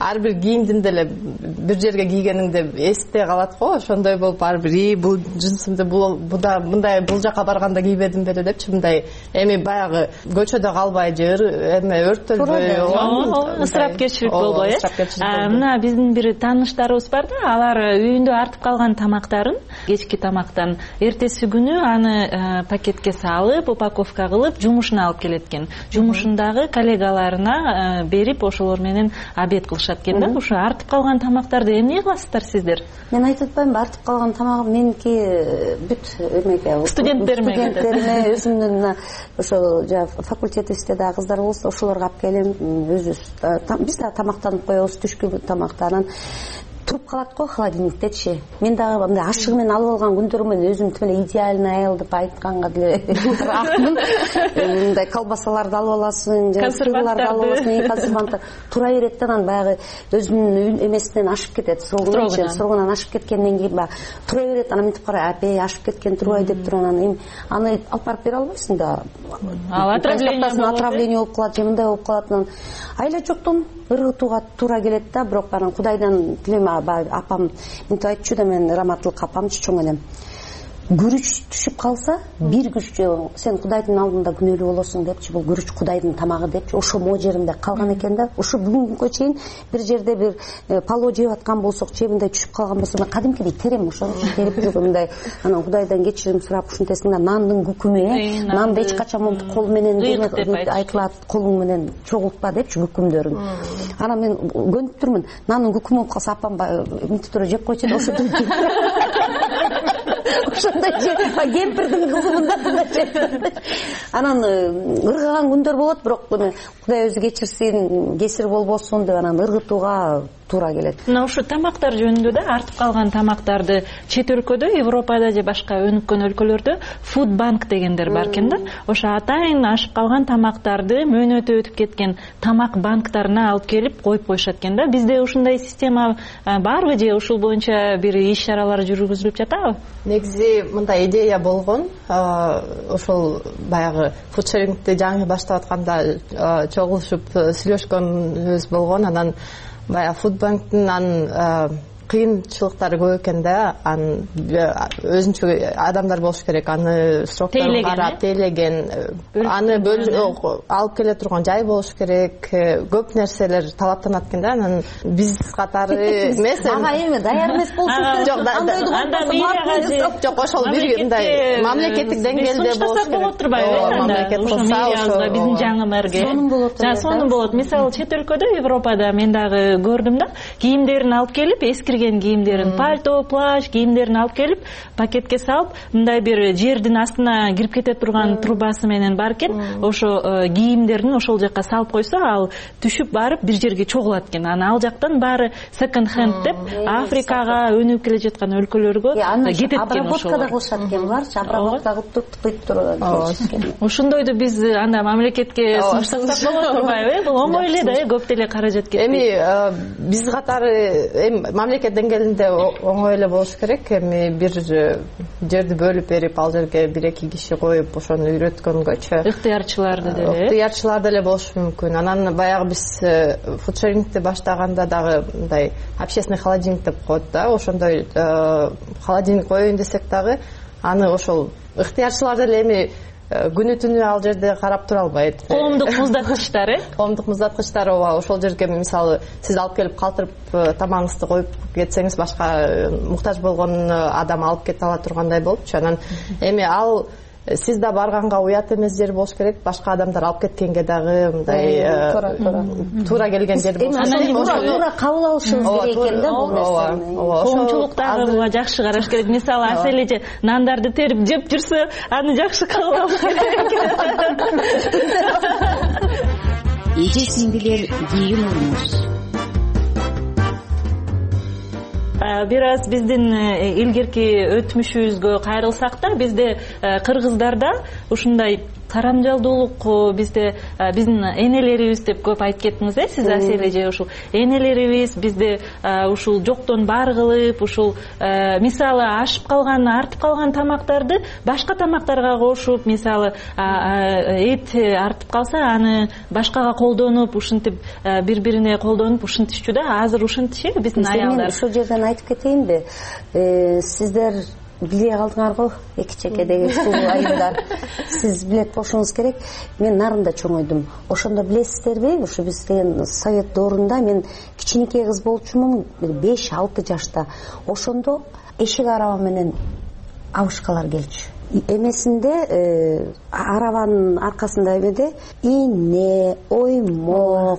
ар бир кийимдин деле бир жерге кийгениңде эсте калат го, ошондой болуп ар бир бул джинсымды бул мындай бул жака барганда кийбедим беле депчи, мындай эми баягы көчөдө калбай же эме өрттөлбөй, ысырапкерчилик болбой э мына биздин бир тааныштарыбыз бар да, алар үйүндө артып калган тамактарын кечки тамактан эртеси күнү аны пакетке салып, упаковка кылып жумушуна алып келет экен. Жумушундагы коллегаларына берип ошолор менен обед кылышат экен да. Ошо артып калган тамактарды эмне кыласыздар сиздер? Мен айтып атпаймынбы, артып калган тамагым меники бүт эмеге, студенттериме, студенттериме, өзүмдүн мына ошо факультетибизде дагы кыздар болсо ошолорго алып келем. Өзүбүз биз да тамактанып коебуз, түшкү тамактанан туруп калат го холодильниктечи. Мен дагы мындай ашыгы менен алып алган күндөрүм менен өзүмдү эле идеальный аял деп айтканга деле акмын. Мындай колбасаларды алып аласың, консерваларды алып аласың, консерванттар тура берет да, анан баягы өзүнүн эмесинен ашып кетет, срогунан, срогунан ашып кеткенден кийин баягы тура берет. Анан мынтип карай, апей ашып кеткен турбайбы деп туруп анан эми аны алып барып бере албайсың да. Ал отравление болуп калат, же мындай болуп калат. Анан айла жоктон ыргытууга туура келет да, бирок анан Кудайдан тилем. Апам мынтип айтчу да, мен раматтылык апамчы чоң элем. Күрүч түшүп калса, бир күрүч сен Кудайдын алдында күнөөлүү болосуң депчи, бул күрүч Кудайдын тамагы депчи, ошо мо жеринде калган экен да. Ошо бүгүнгүгө чейин бир жерде бир палоо жеп аткан болсок, же мындай түшүп калган болсо, мен кадимкидей терем ошо терип жүрүп мындай анан Кудайдан кечирим сурап ушинтесиң да, нандын күкүмү, э, нанды эч качан монтип кол менен айтылат, колуң менен чогултпа депчи күкүмдөрүн. Анан мен көнүп турмун, нанын күкүмү болуп калса апам мынтип туруп жеп койчу да, ошо ошондой кемпирдин кызы мындай жеп. Анан ыргаган күндөр болот, бирок Кудай өзү кечирсин, кесир болбосун деп анан ыргытууга туура келет. Мына ушу тамактар жөнүндө да, артып калган тамактарды чет өлкөдө, Европада же башка өнүккөн өлкөлөрдө фуд банк дегендер бар экен да. Ошо атайын ашып калган тамактарды мөөнөтү өтүп кеткен тамак банктарына алып келип коюп коюшат экен да. Бизде ушундай система барбы же ушул боюнча бир иш-чаралар жүргүзүлүп жатабы? Негизи мындай идея болгон. Ошол баягы фудшерингди жаңы баштап атканда чогулушуп сүйлөшкөнүбүз болгон. Анан баягы фудбанктын анын кыйынчылыктары көп экен да, анын өзүнчө адамдар болуш керек, аны срокторун карап тейлеген, аны алып келе турган жай болуш керек, көп нерселер талаптанат экен да. Анан биз катары эмес, ага эми даяр эмес болсун, жок, анда жок, ошол бир мындай мамлекеттик деңгээлде болуш керек. Болот турбайбы? Мамлекет болсо биздин жаңы мэрге сонун болот. Жана сонун болот. Мисалы чет өлкөдө, Европада мен дагы көрдүм да, кийимдерин алып келип, эскирген кийимдерин, пальто, плащ кийимдерин алып келип, пакетке салып, мындай бир жердин астына кирип кете турган трубасы менен бар экен. Ошо кийимдерин ошол жака салып койсо, ал түшүп барып бир жерге чогулат экен. Анан ал жактан баары second hand деп Африкага, өнүгүп келе жаткан өлкөлөргө кетет экен. Обработка да кылышат экен, буларчы обработка кылып кыйып турат. Ошондойду биз анда мамлекетке сунуштасак болот турбайбы? Бул оңой эле да, көп деле каражат кетпейт. Эми биз катары эми мамлекет деңгээлинде оңой эле болуш керек. Эми бир жерди бөлүп берип, ал жерге бир эки киши коюп, ошону үйрөткөнгөчө ыктыярчыларды деле ыктыярчылар деле болушу мүмкүн. Анан баягы биз фудшерингди баштаганда дагы мындай общественный холодильник деп коет да, ошондой холодильник коеюн десек дагы аны ошол ыктыярчылар деле эми күнү түнү ал жерде карап тура албайт. Коомдук муздаткычтар, э? Коомдук муздаткычтар, ооба, ошол жерге мисалы сиз алып келип калтырып тамагыңызды коюп кетсеңиз, башка муктаж болгон адам алып кете ала тургандай болупчу. Анан эми ал сиз да барганга уят эмес жер болуш керек, башка адамдар алып кеткенге дагы мындай туура келген жер болуш керек. Туура кабыл алышыбыз керек экен да бул нерсени. Коомчулук дагы буга жакшы караш керек. Мисалы Аселе же нандарды терип жеп жүрсө, аны жакшы кабыл алыш керек. Эжесиңдилер кийин урмуш. Бир аз биздин илгерки өтмүшүбүзгө кайрылсак да, бизде кыргыздарда ушундай карамжалдуулук бизде биздин энелерибиз деп көп айтып кеттиңиз э сиз Аселе же ушул энелерибиз бизде ушул жоктон бар кылып ушул мисалы ашып калган артып калган тамактарды башка тамактарга кошуп мисалы эт артып калса аны башкага колдонуп ушинтип бири бирине колдонуп ушинтишчү да азыр ушинтишеби биздин аялдар. Мен ушул жерден айтып кетейинби, сиздер биле калдыңар го эки чекедеги суу айылдар. Сиз билет болушуңуз керек. Мен Нарында чоңойдум. Ошондо билесиздерби, ушу биз деген совет доорунда мен кичинекей кыз болчумун, беш алты жашта. Ошондо эшик араба менен абышкалар келчү. Эмесинде арабанын аркасында эмеде ине, оймок,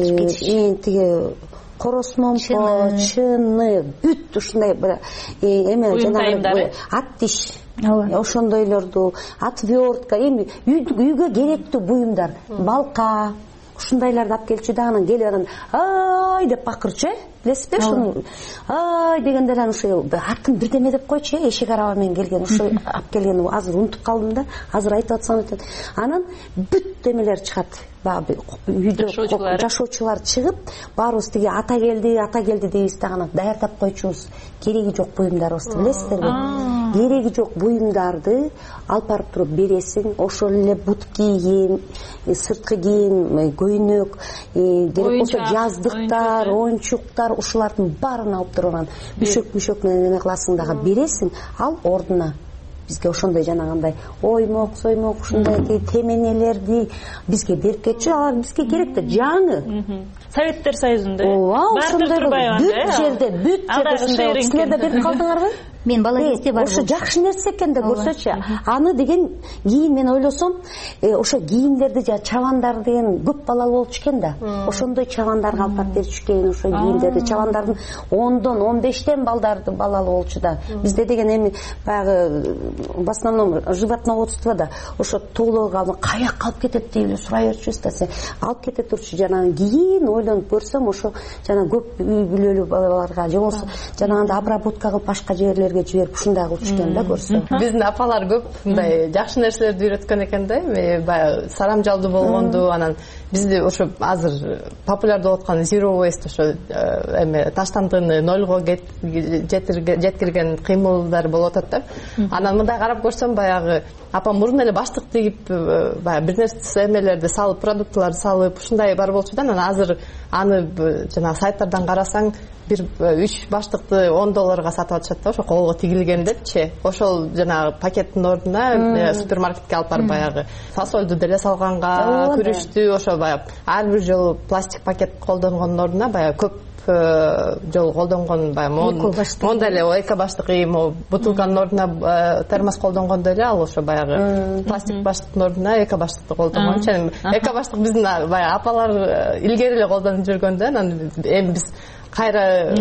тиги короз момпо, чыны, бүт ушундай бир эме жанагы ат тиш, ошондойлорду, отвертка, эми үйгө керектүү буюмдар, балка, ушундайларды алып келчү да, анан келип анан ай деп бакырчу, э? Билесизби ушуну? Ай дегенде анан ушул атын бирдеме деп койчу, эшик араба менен келген, ушул алып келген, азыр унутуп калдым да, азыр айтып атсам айтат. Анан бүт эмелер чыгат. Баягы үйдө жашоочулар чыгып, баарыбыз тиги ата келди, ата келди дейбиз да, анан даярдап койчубуз. Кереги жок буюмдарыбызды билесиздерби? Кереги жок буюмдарды алып барып туруп бересиң, ошол эле бут кийген, сырткы кийим, көйнөк, керек болсо жаздыктар, оюнчуктар, ушулардын баарын алып туруп анан мүшөк-мүшөк менен эме кыласың дагы бересиң, ал ордуна. Бизге ошондой жанагындай оймок, соймок, ушундай теменелерди бизге берип кетчү. Алар бизге керек да, жаңы. Советтер Союзунда. Ооба, ошондой бүт жерде, бүт жерде ушундай. Силер да берип калдыңарбы? Мен бала кезде бар. Ошо жакшы нерсе экен да, көрсөчү. Аны деген кийин мен ойлосом, ошо кийимдерди жа чабандар деген көп балалуу болчу экен да. Ошондой чабандарга алып барып берчү экен, ошо кийимдерди. Чабандардын ондон он бештен балдарды балалуу болчу да. Бизде деген эми баягы в основном животноводствода ошо тоолорго каяка алып кетет деп эле сурай берчүбүз да. Сен алып кете турчу, жанагы кийин ойлонуп көрсөм, ошо жана көп үй бүлөлүү балаларга же болбосо жанагындай обработка кылып башка жерлерге жиберип ушундай кылчу экен да, көрсө. Биздин апалар көп мындай жакшы нерселерди үйрөткөн экен да. Эми баягы сарамжалдуу болгонду, анан бизде ошо азыр популярдуу болуп аткан zero waste, ошо эме таштандыны нолго жеткирген кыймылдар болуп атат да. Анан мындай карап көрсөм, баягы апам мурун эле баштык тигип, баягы бир нерсе эмелерди салып, продуктыларды салып, ушундай бар болчу да. Анан азыр аны жана сайттардан карасаң, бир үч баштыкты он долларга сатып атышат да, ошо колго тигилген депчи. Ошол жанагы пакеттин ордуна супермаркетке алып барып баягы фасолду деле салганга, күрүчтү, ошо баягы ар бир жолу пластик пакет колдонгондун ордуна баягы көп жол колдонгон, баягы мондай эле эко баштык кийим, бутылканын ордуна термос колдонгондой эле, ал ошо баягы пластик баштыктын ордуна эко баштыкты колдонгон. Эко баштык биздин баягы апалар илгери эле колдонуп жүргөн да. Анан эми биз кайра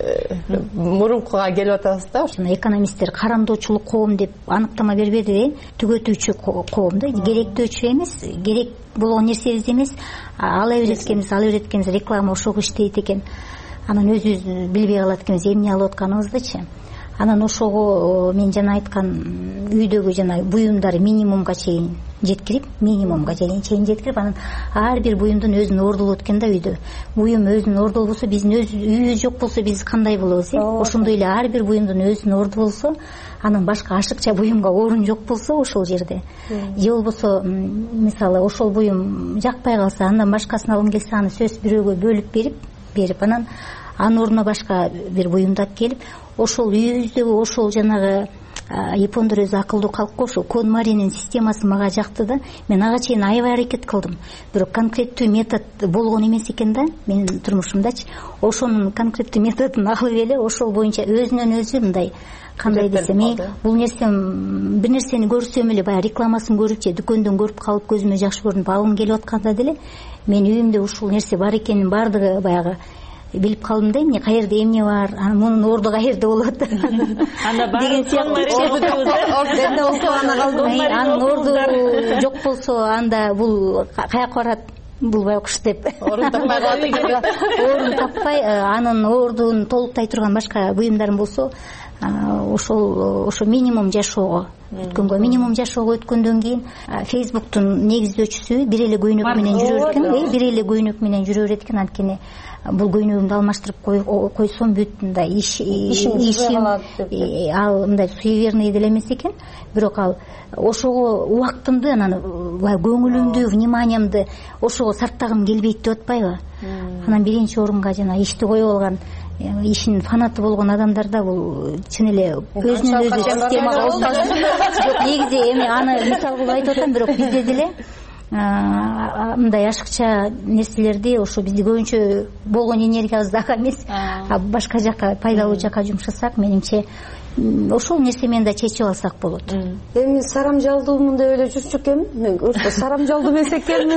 мурункуга келип атабыз да. Ошону экономисттер карамдоочулук коом деп аныктама бербеди, түгөтүүчү коом да. Керектөөчү эмес, керек болгон нерсебиз эмес, ала береткенбиз, ала береткенбиз, реклама ошого иштейт экен. Анан өзүбүз билбей калат экенбиз эмне алып атканыбыздычы. Анан ошого мен жана айткан үйдөгү жана буюмдар минимумга чейин жеткирип, минимумга чейин жеткирип, анан ар бир буюмдун өзүнүн орду болот экен да үйдө. Буюм өзүнүн орду болбосо, биздин өз үйүбүз жок болсо биз кандай болобуз, э? Ошондой эле ар бир буюмдун өзүнүн орду болсо, анан башка ашыкча буюмга орун жок болсо ошол жерде. Же болбосо, мисалы, ошол буюм жакпай калса, андан башкасын алгым келсе, аны сөз бирөөгө бөлүп берип, берип анан анын ордуна башка бир буюмду алып келип, ошол үйүбүздөгү ошол жанагы япондор өзү акылдуу калк го, ошол KonMari'нин системасы мага жакты да. Мен ага чейин аябай аракет кылдым. Бирок конкреттүү метод болгон эмес экен да менин турмушумдачы. Ошонун конкреттүү методун алып эле ошол боюнча өзүнөн өзү мындай кандай десем, бул нерсе бир нерсени көрсөм эле, баягы рекламасын көрүп же дүкөндөн көрүп калып көзүмө жакшы көрүнүп алгым келип атканда деле мен үйүмдө ушул нерсе бар экенин баардыгы баягы билип калдым да. Эмне каерде эмне бар, анан мунун орду каерде болот анда деген сыяктуу. Анын орду жок болсо, анда бул каяка барат, бул байкуш деп орун таппай калат экен. Орун таппай, анын ордун толуктай турган башка буюмдарым болсо, ошол ошо минимум жашоого өткөнгө минимум жашоого өткөндөн кийин фейсбуктун негиздөөчүсү бир эле көйнөк менен жүрөр экен бир эле көйнөк менен жүрөр экен. Анткени бул көйнөгүмдү алмаштырып койсом бүт мындай ишим ал мындай суеверный деле эмес экен. Бирок ал ошого убактымды анан баягы көңүлүмдү вниманиямды ошого сарптагым келбейт деп атпайбы. Анан биринчи орунга жана ишти коюп алган, ишин фанаты болгон адамдарда бул чын эле өзүнүн өзү системага олтуруп жок негизи эми аны мисал кылып айтып атам. Бирок бизде деле мындай ашыкча нерселерди ошо бизде көбүнчө болгон энергиябызды ага эмес башка жака пайдалуу жака жумшасак, менимче ошол нерсе менен да чечип алсак болот. Эми сарамжалдуумун деп эле жүрчү экенмин. Мен ошо сарамжалдуу эмес экенмин.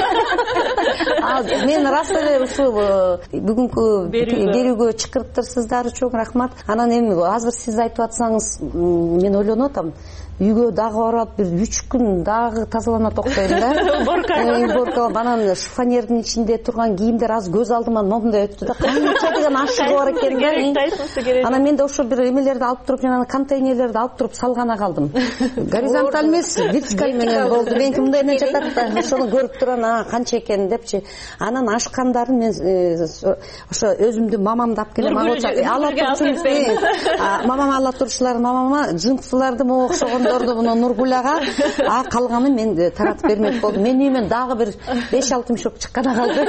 Мен рас эле ушу бүгүнкү берүүгө чакыртырсыздар, чоң рахмат. Анан эми азыр сиз айтып атсаңыз мен ойлонуп атам. Үйгө дагы барып бир үч күн дагы тазаланат окшойм да. Уборка. Анан шифонердин ичинде турган кийимдер аз көз алдыман момундай өттү да. Канча деген ашыгы бар экен да. Анан мен да ошо бир эмелерди алып туруп, жана контейнерлерди алып туруп салгана калдым. Горизонталь эмес, вертикаль менен болду. Меники мындай эмне жатат да, ошону көрүп турам, канча экен депчи. Анан ашкандарын мен ошо өзүмдүн мамамды алып келем. Ала турчу. Мамам ала турчулар, мамама жынтсыларды мо окшогон буну Нургуляга, а калганын мен таратып бермек болдум. Мен үйүмөн дагы бир беш алты мешок чыккана калды.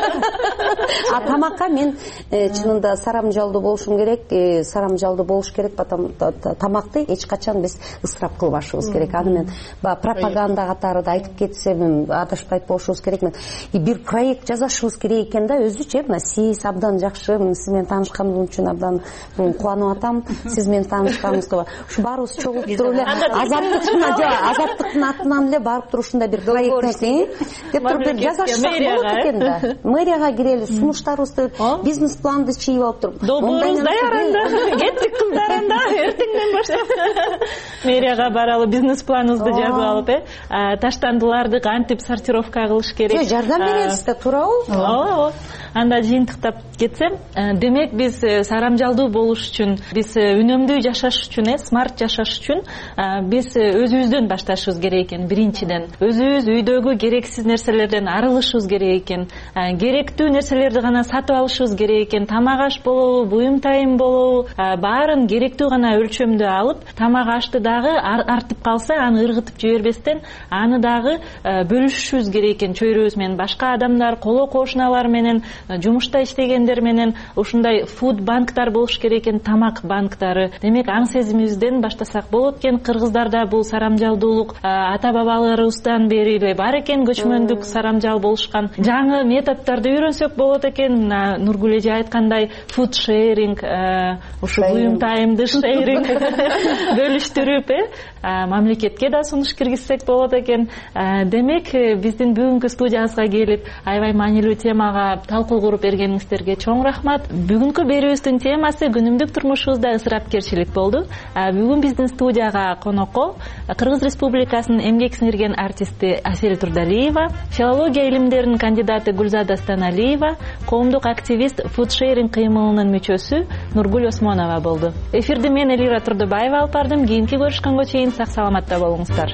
А тамакка мен чынында сарамжалдуу болушум керек, сарамжалдуу болуш керек. Тамакты эч качан биз ысырап кылбашыбыз керек. Аны мен пропаганда катары да айтып кетсем адашпайт болушубуз керек. Мен бир проект жасашыбыз керек экен да, өзүчө. Мына сиз абдан жакшы, сиз менен таанышканыбыз үчүн абдан кубанып атам. Сиз менен таанышканыбызга ушу баарыбыз чогулуп туруп эле азаттыктын азаттыктын атынан эле барып туруп ушундай бир проектти деп туруп бир жасашсак болот экен да. Мэрияга кирели, сунуштарыбызды, бизнес планды чийип алып туруп. Долбоорубуз даяр анда. Кеттик кыздар анда, эртеңден баштап. Мэрияга баралы бизнес планыбызды жазып алып, э, таштандыларды кантип сортировка кылыш керек. Жок, жардам беребиз да, туурабы? Ооба. Анда жыйынтыктап кетсем, демек биз сарамжалдуу болуш үчүн, биз үнөмдүү жашаш үчүн, э, смарт жашаш үчүн биз өзүбүздөн башташыбыз керек экен. Биринчиден өзүбүз үйдөгү керексиз нерселерден арылышыбыз керек экен. Керектүү нерселерди гана сатып алышыбыз керек экен. Тамак аш болобу, буюм тайым болобу, баарын керектүү гана өлчөмдө алып, тамак ашты дагы артып калса, аны ыргытып жибербестен, аны дагы бөлүшүшүбүз керек экен чөйрөбүз менен. Башка адамдар, коло кошуналар менен, жумушта иштегендер менен ушундай фуд банктар болуш керек экен, тамак банктары. Демек, аң сезимибизден баштасак болот экен. Кыргыздарда бул сарамжалдуулук ата бабаларыбыздан бери эле бар экен, көчмөндүк сарамжал болушкан. Жаңы методдорду үйрөнсөк болот экен. Нургул эже айткандай фуд шеринг, ушу буюм тайымды шеринг бөлүштүрүп, мамлекетке да сунуш киргизсек болот экен. Демек, биздин бүгүнкү студиябызга келип, аябай маанилүү темага талкуу куруп бергениңиздерге чоң рахмат. Бүгүнкү берүүбүздүн темасы күнүмдүк турмушубузда ысырапкерчилик болду. Бүгүн биздин студияга конокко Кыргыз Республикасынын эмгек сиңирген артисти Асель Турдалиева, филология илимдеринин кандидаты Гүлзада Станалиева, коомдук активист фудшеринг кыймылынын мүчөсү Нургул Осмонова болду. Эфирди мен Элира Турдубаева алып бардым. Кийинки көрүшкөнгө чейин сак саламатта болуңуздар.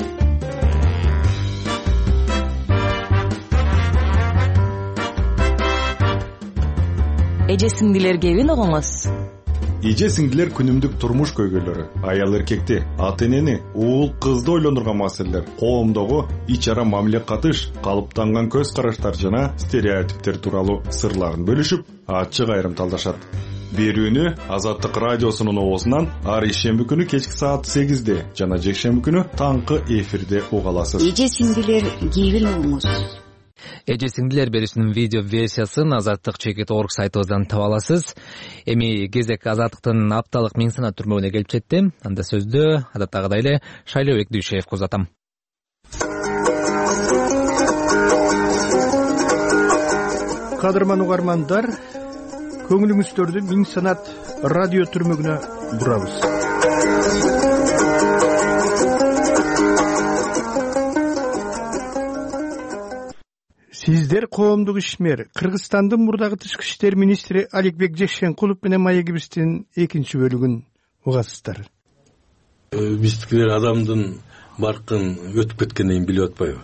Эже сиңдилер кебин угуңуз. Эже сиңдилер күнүмдүк турмуш көйгөйлөрү, аял эркекти, ата энени, уул кызды ойлондурган маселелер, коомдогу ич ара мамиле катыш, калыптанган көз караштар жана стереотиптер тууралуу сырларын бөлүшүп, ачык айрым талдашат. Берүүнү Азаттык радиосунун оозунан ар ишемби күнү кечки саат сегизде жана жекшемби күнү таңкы эфирде уга аласыз. Эже сиңдилер кебин угуңуз. Эже сиңдилер берүүсүнүн видео версиясын Азаттык чекит точка орг сайтыбыздан таба аласыз. Эми кезек Азаттыктын апталык миң санат түрмөгүнө келип жетти. Анда сөздү адаттагыдай эле Шайлообек Дүйшеевге узатам. Кадырман угармандар, көңүлүңүздөрдү миң санат радио түрмөгүнө бурабыз. Сиздер коомдук ишмер, Кыргызстандын мурдагы тышкы иштер министри Аликбек Жекшенкулов менен маегибиздин экинчи бөлүгүн угасыздар? Биздикилер адамдын баркын өтүп кеткенден кийин билип атпайбы?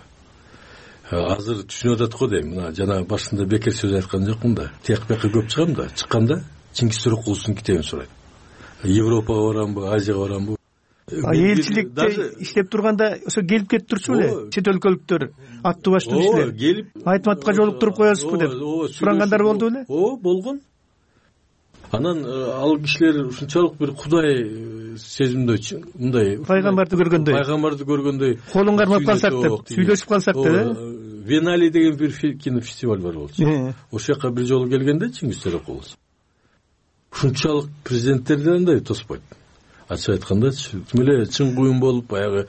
Азыр түшүнүп атат го дейм. Мына жана башында бекер сөз айткан жокмун да. Тияк бияка көп чыгам да. Чыкканда Чыңгыз Төрөкуловдун китебин сурайт. Европага барамбы, Азияга барамбы? Элчиликте иштеп турганда ошо келип кетип турчу беле? Чет өлкөлүктөр аттуу баштуу кишилер келип Айтматовго жолуктуруп коесузбу деп сурангандар болду беле? Ооба, болгон. Анан ал кишилер ушунчалык бир кудай сезимдөө, мындай пайгамбарды көргөндөй, пайгамбарды көргөндөй колун кармап калсак деп, сүйлөшүп калсак деп. Венали деген бир кинофестиваль бар болчу. Ошол жака бир жолу келгенде Чыңгыз Төрөкулов ушунчалык президенттерден андай тоспойт. Ачык айткандачы, тим эле чың куюн болуп баягы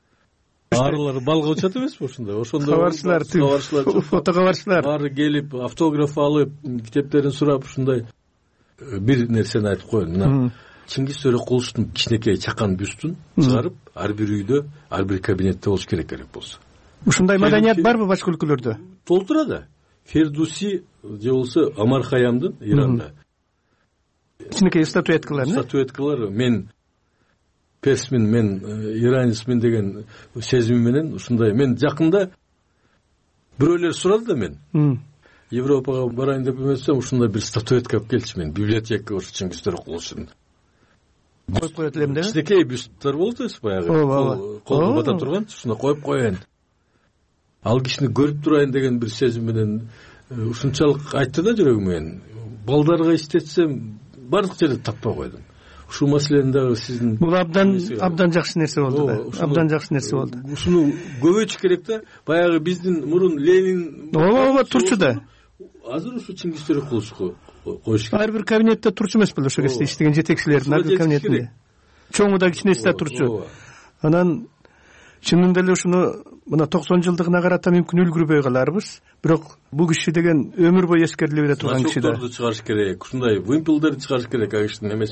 баарлар балга учат эмеспи ошондой? Ошондой кабарчылар, фото кабарчылар баары келип, автограф алып, китептерин сурап ушундай бир нерсени айтып коеюн. Мына Чыңгыз Төрөкуловдун кичинекей чакан бюстун чыгарып, ар бир үйдө, ар бир кабинетте болуш керек керек болсо. Ушундай маданият барбы башка өлкөлөрдө? Толтура да. Фердуси же болсо Амар Хаямдын Иранда кичинекей статуэткалар, статуэткалар мен персмин, мен иранецмин деген сезими менен ушундай. Мен жакында бирөөлөр сурады да мен. Европага барайын деп эмесем, ушундай бир статуэтка алып келчи мен библиотека ушу Чыңгыз Төрөкуловдун. Коюп коет элем да? Кичинекей бюсттар болду эмеспи баягы? Колду бата турган, ушуна коюп коеюн. Ал кишини көрүп турайын деген бир сезим менен ушунчалык айтты да жүрөгүм менен. Балдарга иштетсем бардык жерде таппай койдум. Ушул маселени дагы сиздин бул абдан абдан жакшы нерсе болду да. Абдан жакшы нерсе болду. Ушуну көбөйтүш керек да. Баягы биздин мурун Ленин ооба ооба турчу да. Азыр ушу Чыңгыз Төрөкуловго коюш керек. Ар бир кабинетте турчу эмес беле ошо кезде иштеген жетекчилердин ар бир кабинетинде. Чоңу да кичинеси да турчу. Анан чынында эле ушуну мына токсон жылдыгына карата мүмкүн үлгүрбөй каларбыз, бирок бул киши деген өмүр бою эскериле бере турган киши да. Значокторду чыгарыш керек, ушундай вымпелдерди чыгарыш керек агыштын эмес.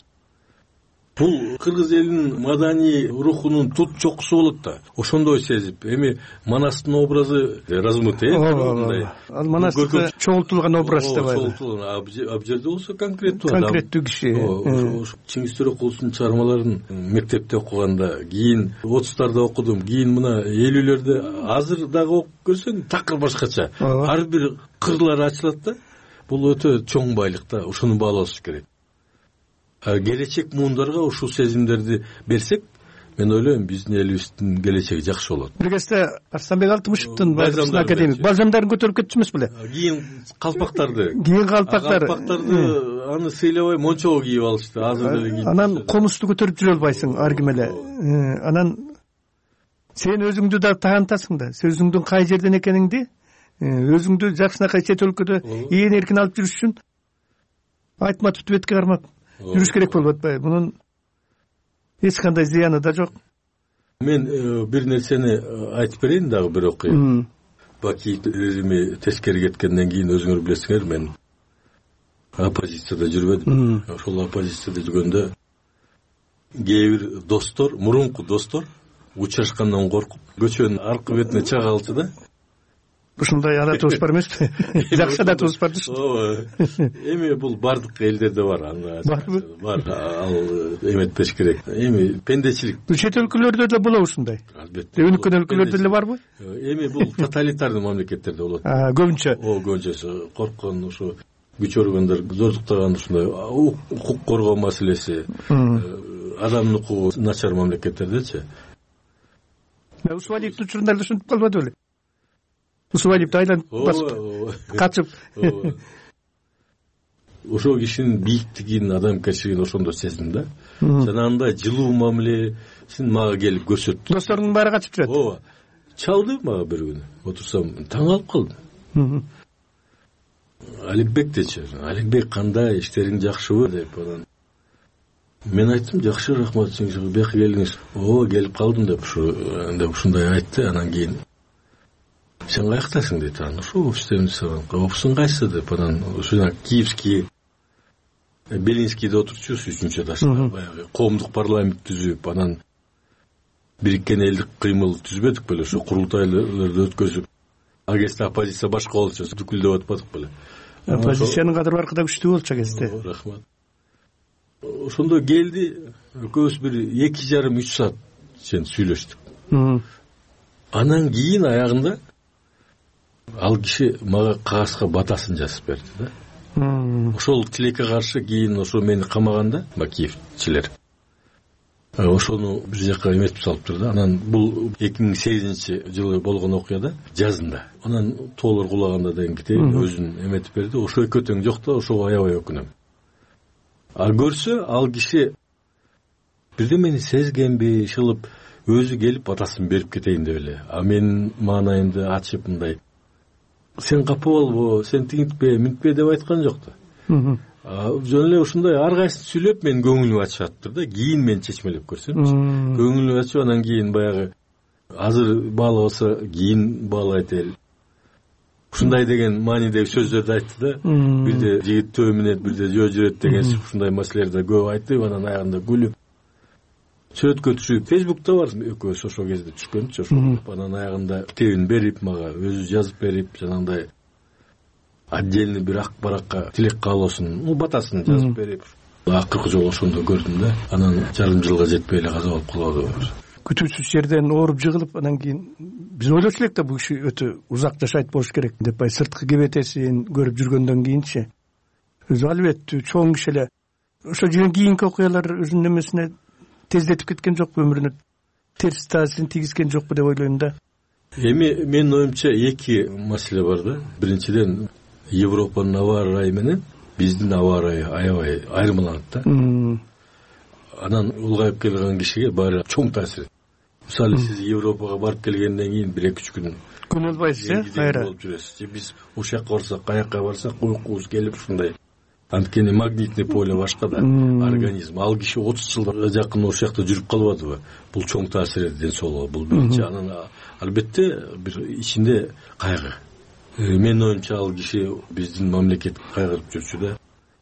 Бул кыргыз элинин маданий рухунун тут чокусу болот да. Ошондой сезип, эми Манастын образы размытый, мындай. Ал Манастыкы чоңултулган образ деп айтылат. Чоңултулган, аб жерде болсо конкреттүү адам. Конкреттүү киши. Чыңгыз Төрөкуловдун чыгармаларын мектепте окуганда, кийин отуздарда окудум, кийин мына элүүлөрдө, азыр дагы окуп көрсөң такыр башкача. Ар бир кырлары ачылат да. Бул өтө чоң байлык да, ушуну баалабаш керек. Келечек муундарга ушул сезимдерди берсек, мен ойлойм биздин элибиздин келечеги жакшы болот. Бир кезде Арсланбек Алтымышевдин баалжамдар академик балжамдарын көтөрүп кетчү эмес беле? Кийин калпактарды. Кийин калпактар. Калпактарды аны сыйлабай мончого кийип алышты. Азыр деле кийип. Анан комузду көтөрүп жүрө албайсың ар ким эле. Анан сен өзүңдү да таанытасың да. Сөзүңдүн кай жерден экениңди, өзүңдү жакшынакай чет өлкөдө ээн эркин алып жүрүш үчүн Айтматовду бетке кармап жүрүш керек болуп атпайбы? Мунун эч кандай зыяны да жок. Мен бир нерсени айтып берейин дагы бир окуя. Баки режими тескери кеткенден кийин өзүңөр билесиңер, мен оппозицияда жүрбөдүм. Ошол оппозицияда жүргөндө кээ бир достор, мурунку достор учурашкандан коркуп көчөнүн аркы бетине чыга калчу да. Ушундай ада туус бар эмеспи? Жакшы да туус бар да. Ооба. Эми бул бардык элдерде бар. Барбы? Бар. Ал эметпеш керек. Эми пендечилик. Чет өлкөлөрдө да болот ушундай. Албетте. Өнүккөн өлкөлөрдө эле барбы? Эми бул тоталитардуу мамлекеттерде болот. Көбүнчө. О, көбүнчөсү корккон, ушу күч органдар зордуктаган ушундай укук коргоо маселеси, адамдын укугу начар мамлекеттердечи. Усвалиевдин учурунда ушинтип калбады беле? Усвалиевди айланып басып, качып. Ошол кишинин бийиктигин, адамгерчилигин ошондо сездим да. Жана андай жылуу мамилесин мага келип көрсөттү. Досторунун баары качып жүрөт. Ооба. Чалды мага бир күнү. Отурсам таң калып калдым. Аликбек дечи. Аликбек кандай, иштериң жакшыбы деп анан. Мен айттым, жакшы, рахмат, сиз бияка келиңиз. Ооба, келип калдым деп ушу деп ушундай айтты. Анан кийин сен каяктасың дейт. Анан ошо офистерин саган. Офисиң кайсы деп анан ушуна Киевский, Белинскийде отурчубуз үчүнчү этажда. Баягы коомдук парламент түзүп, анан бириккен элдик кыймыл түзбөдүк беле, ошо курултайларды өткөзүп. Агеста оппозиция башка болчу, дүкүлдөп атпадык беле. Оппозициянын кадыр баркы да күчтүү болчу агесте. Рахмат. Ошондо келди, экөөбүз бир эки жарым үч саат чейин сүйлөштүк. Анан кийин аягында ал киши мага кагазга батасын жазып берди да. Ошол тилекке каршы кийин ошо мени камаганда Макиевчилер ошону бир жака эметип салыптыр да. Анан бул эки миң сегизинчи жылы болгон окуяда жазында. Анан тоолор кулаганда деген китебин өзүн эметип берди. Ошо экөө тең жок да, ошого аябай өкүнөм. А көрсө ал киши бирдемени сезгенби, шылып өзү келип батасын берип кетейин деп эле. А менин маанайымды ачып мындай сен капа болбо, сен тигинтпе, минтпе деп айткан жок да. Жөн эле ушундай ар кайсын сүйлөп менин көңүлүмө ачышаттыр да. Кийин мен чечмелеп көрсөмчү. Көңүлүмө ачып анан кийин баягы азыр баалабаса кийин баалайт эл. Ушундай деген маанидеги сөздөрдү айтты да. Бирде жигит төө минет, бирде жөө жүрөт деген ушундай маселелерди көп айтып, анан аягында күлүп сүрөткө түшүп, Фейсбукта бар экөөбүз ошол кезде түшкөнчү. Ошо анан аягында китебин берип мага, өзү жазып берип, жанагындай отдельный бир ак баракка тилек каалоосун, ну батасын жазып берип, акыркы жолу ошондо көрдүм да. Анан жарым жылга жетпей эле каза болуп калды. Күтүүсүз жерден ооруп жыгылып, анан кийин биз ойлочу элек да бул киши өтө узак жашайт болуш керек деп, ай сырткы кебетесин көрүп жүргөндөн кийинчи өзү албеттүү чоң киши эле ошо кийинки окуялар өзүнүн эмесине тездетип кеткен жокпу, өмүрүнө терс таасирин тийгизген жокпу деп ойлойм да. Эми менин оюмча эки маселе бар да. Биринчиден Европанын аба ырайы менен биздин аба ырайы аябай айырмаланат да. Анан улгайып келген кишиге баары чоң таасир. Мисалы сиз Европага барып келгенден кийин бир эки үч күн күн албайсыз э, кайра болуп жүрөсүз. Биз ушул жака барсак, каякка барсак уйкубуз келип ушундай. Анткени магнитный поле башка да, организм. Ал киши отуз жылга жакын ошол жакта жүрүп калбадыбы? Бул чоң таасир ден соолугу. Бул биринчи. Анан албетте бир ичинде кайгы. Менин оюмча ал киши биздин мамлекет кайгырып жүрчү да.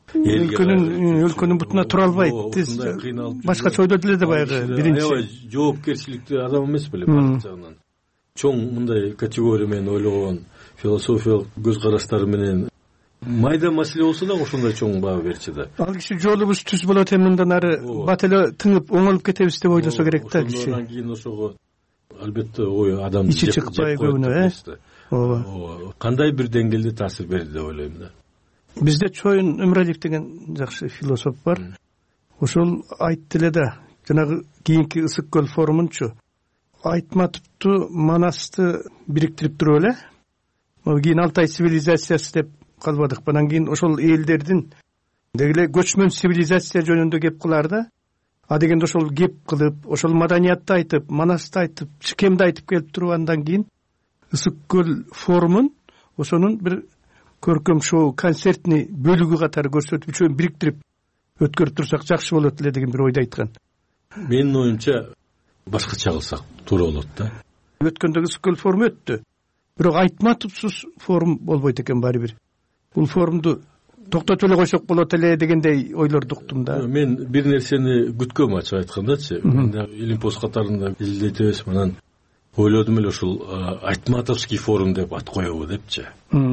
Өлкөнүн өлкөнүн бутуна тура албайт. Башкача ойлоду эле да баягы биринчи. Аябай жоопкерчиликтүү адам эмес беле бардык жагынан. Чоң мындай категория менен ойлогон, философиялык көз караштары менен майда маселе болсо да ошондой чоң баа берчү да. Ал киши жолубуз түз болот, эми мындан ары бат эле тыңып оңолуп кетебиз деп ойлосо керек да киши. Андан кийин ошого албетте ой адам ичи чыкпай көбүнө э. Ооба. Кандай бир деңгээлде таасир берди деп ойлойм да. Бизде Чоюн Өмүралиев деген жакшы философ бар. Ошол айтты эле да, жанагы кийинки Ысык көл форумунчу Айтматовду, Манасты бириктирип туруп эле. Могу кийин Алтай цивилизациясы деп калбадык. Анан кийин ошол элдердин деги эле көчмөн цивилизация жөнүндө кеп кылар да. А дегенде ошол кеп кылып, ошол маданиятты айтып, Манасты айтып, Чикемди айтып келип туруп андан кийин Ысык көл форумун ошонун бир көркөм шоу, концертный бөлүгү катары көрсөтүп, үчөөнү бириктирип өткөрүп турсак жакшы болот эле деген бир ойду айткан. Менин оюмча башкача кылсак туура болот да. Өткөндө Ысык көл форуму өттү. Бирок Айтматовсуз форум болбойт экен баары бир. Бул форумду токтотуп эле койсок болот эле дегендей ойлорду уктум да. Мен бир нерсени күткөм ачык айткандачы. Мен Илимпост катарында изилдетебиз, анан ойлодум эле ушул Айтматовский форум деп ат коебу депчи.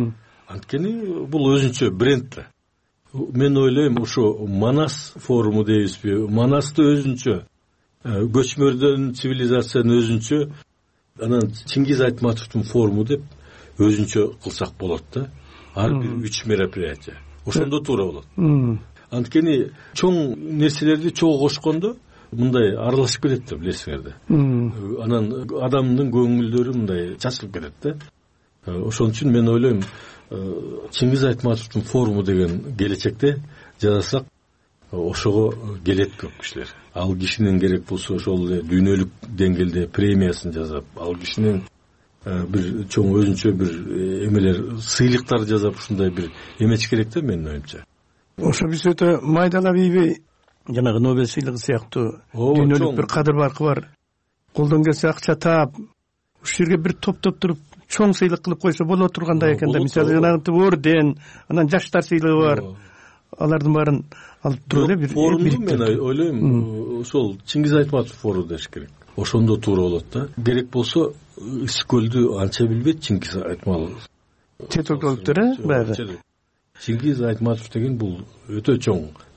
Анткени бул өзүнчө бренд да. Мен ойлойм, ушу Манас форуму дейбизби? Манасты өзүнчө, көчмөрдөн цивилизациянын өзүнчө, анан Чингиз Айтматовдун форуму деп өзүнчө кылсак болот да. Ар бир үч мероприятие. Ошондо туура болот. Анткени чоң нерселерди чогуу кошкондо мындай аралашып кетет да, билесиңер да. Анан адамдын көңүлдөрү мындай чачылып кетет да. Ошон үчүн мен ойлойм, Чингиз Айтматовдун форуму деген келечекте жасасак, ошого келет көп кишилер. Ал кишинин керек болсо ошол эле дүйнөлүк деңгээлде премиясын жасап, ал кишинин бир чоң өзүнчө бир эмелер, сыйлыктар жасап, ушундай бир эмеч керек да менин оюмча. Ошо биз өтө майдалап ийбей, жанагы Нобель сыйлыгы сыяктуу дүйнөлүк бир кадыр баркы бар. Колдон келсе акча таап, ушул жерге бир топтоп туруп чоң сыйлык кылып койсо боло тургандай экен да. Мисалы жанагы орден, анан жаштар сыйлыгы бар. Алардын баарын алып туруп эле бир форумду мен ойлойм, ошол Чингиз Айтматов форуму деш керек. Ошондо туура болот да. Керек болсо Ысык көлдү анча билбейт Чингиз Айтматов. Чет өлкөлүктөр э, баягы. Чингиз Айтматов деген бул өтө чоң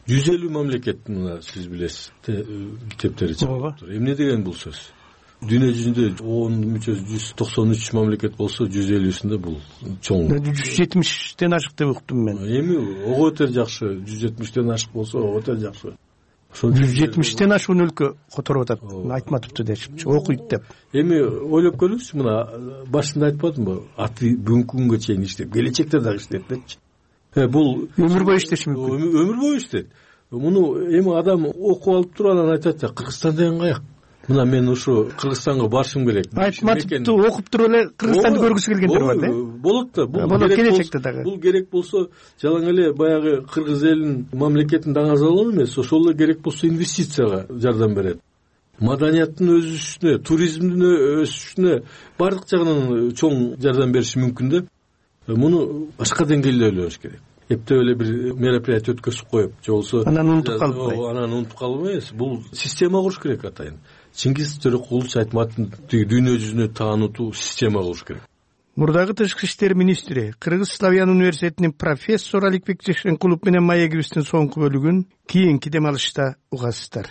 жүз элүү мамлекет мына сиз билесиз китептери чыгып тур. Эмне деген бул сөз? Дүйнө жүзүндө он мүчөсү жүз токсон үч мамлекет болсо жүз элүүсүндө бул чоң. жүз жетимиштен ашык деп уктум мен. Эми ого өтө жакшы. жүз жетимиштен ашык болсо өтө жакшы. жүз жетимиштен ашуун өлкө которуп атат. Айтматовду дешипчи, окуйт деп. Эми ойлоп көрүңүзчү, мына башында айтпадымбы? Аты бүгүнкү күнгө чейин иштеп, келечекте дагы иштейт депчи. Бул өмүр бою иштеши мүмкүн. Өмүр бою иштейт. Муну эми адам окуп алып туруп анан айтат да, Кыргызстан деген каяк? Мына мен ушу Кыргызстанга барышым керек. Айтматовду окуп туруп эле Кыргызстанды көргүсү келгендер бар да. Болот да. Бул келечекте дагы. Бул керек болсо, жалаң эле баягы кыргыз элинин мамлекетин даңазалоо эмес, ошол эле керек болсо инвестицияга жардам берет. Маданияттын өсүшүнө, туризмдин өсүшүнө бардык жагынан чоң жардам бериши мүмкүн да. Муну башка деңгээлде ойлош керек. Эптеп эле бир мероприятие өткөзүп коюп, же болсо анан унутуп калбай. Анан унутуп калып эмес, бул система куруш керек атайын. Чыңгиз Төрөкулович Айтматовдун дүйнө жүзүнө таанутуу система куруш керек. Мурдагы тышкы иштер министри, Кыргыз Славян университетинин профессору Аликбек Жешенкулов менен маегибиздин соңку бөлүгүн кийинки дем алышта угасыздар.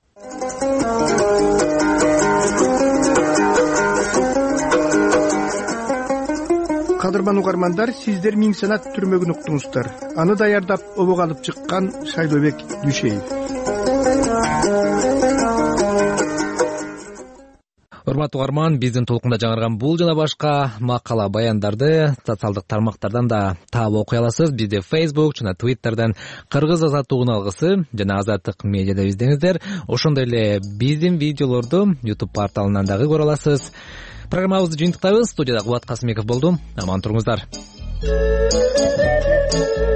Кадырман угармандар, сиздер Миң Санат түрмөгүн уктуңуздар. Аны даярдап обок алып чыккан Шайлообек Дүйшеев. Урматтуу угарман, биздин толкунда жаңырган бул жана башка макала баяндарды социалдык тармактардан да таап окуй аласыз. Бизде Facebook жана Twitter'дан Кыргыз Азаттык алгысы жана Азаттык медиада издеңиздер. Ошондой эле биздин видеолорду YouTube порталынан дагы көрө аласыз. Программабызды жыйынтыктайбыз. Студияда Кубат Касымбеков болду. Аман туруңуздар.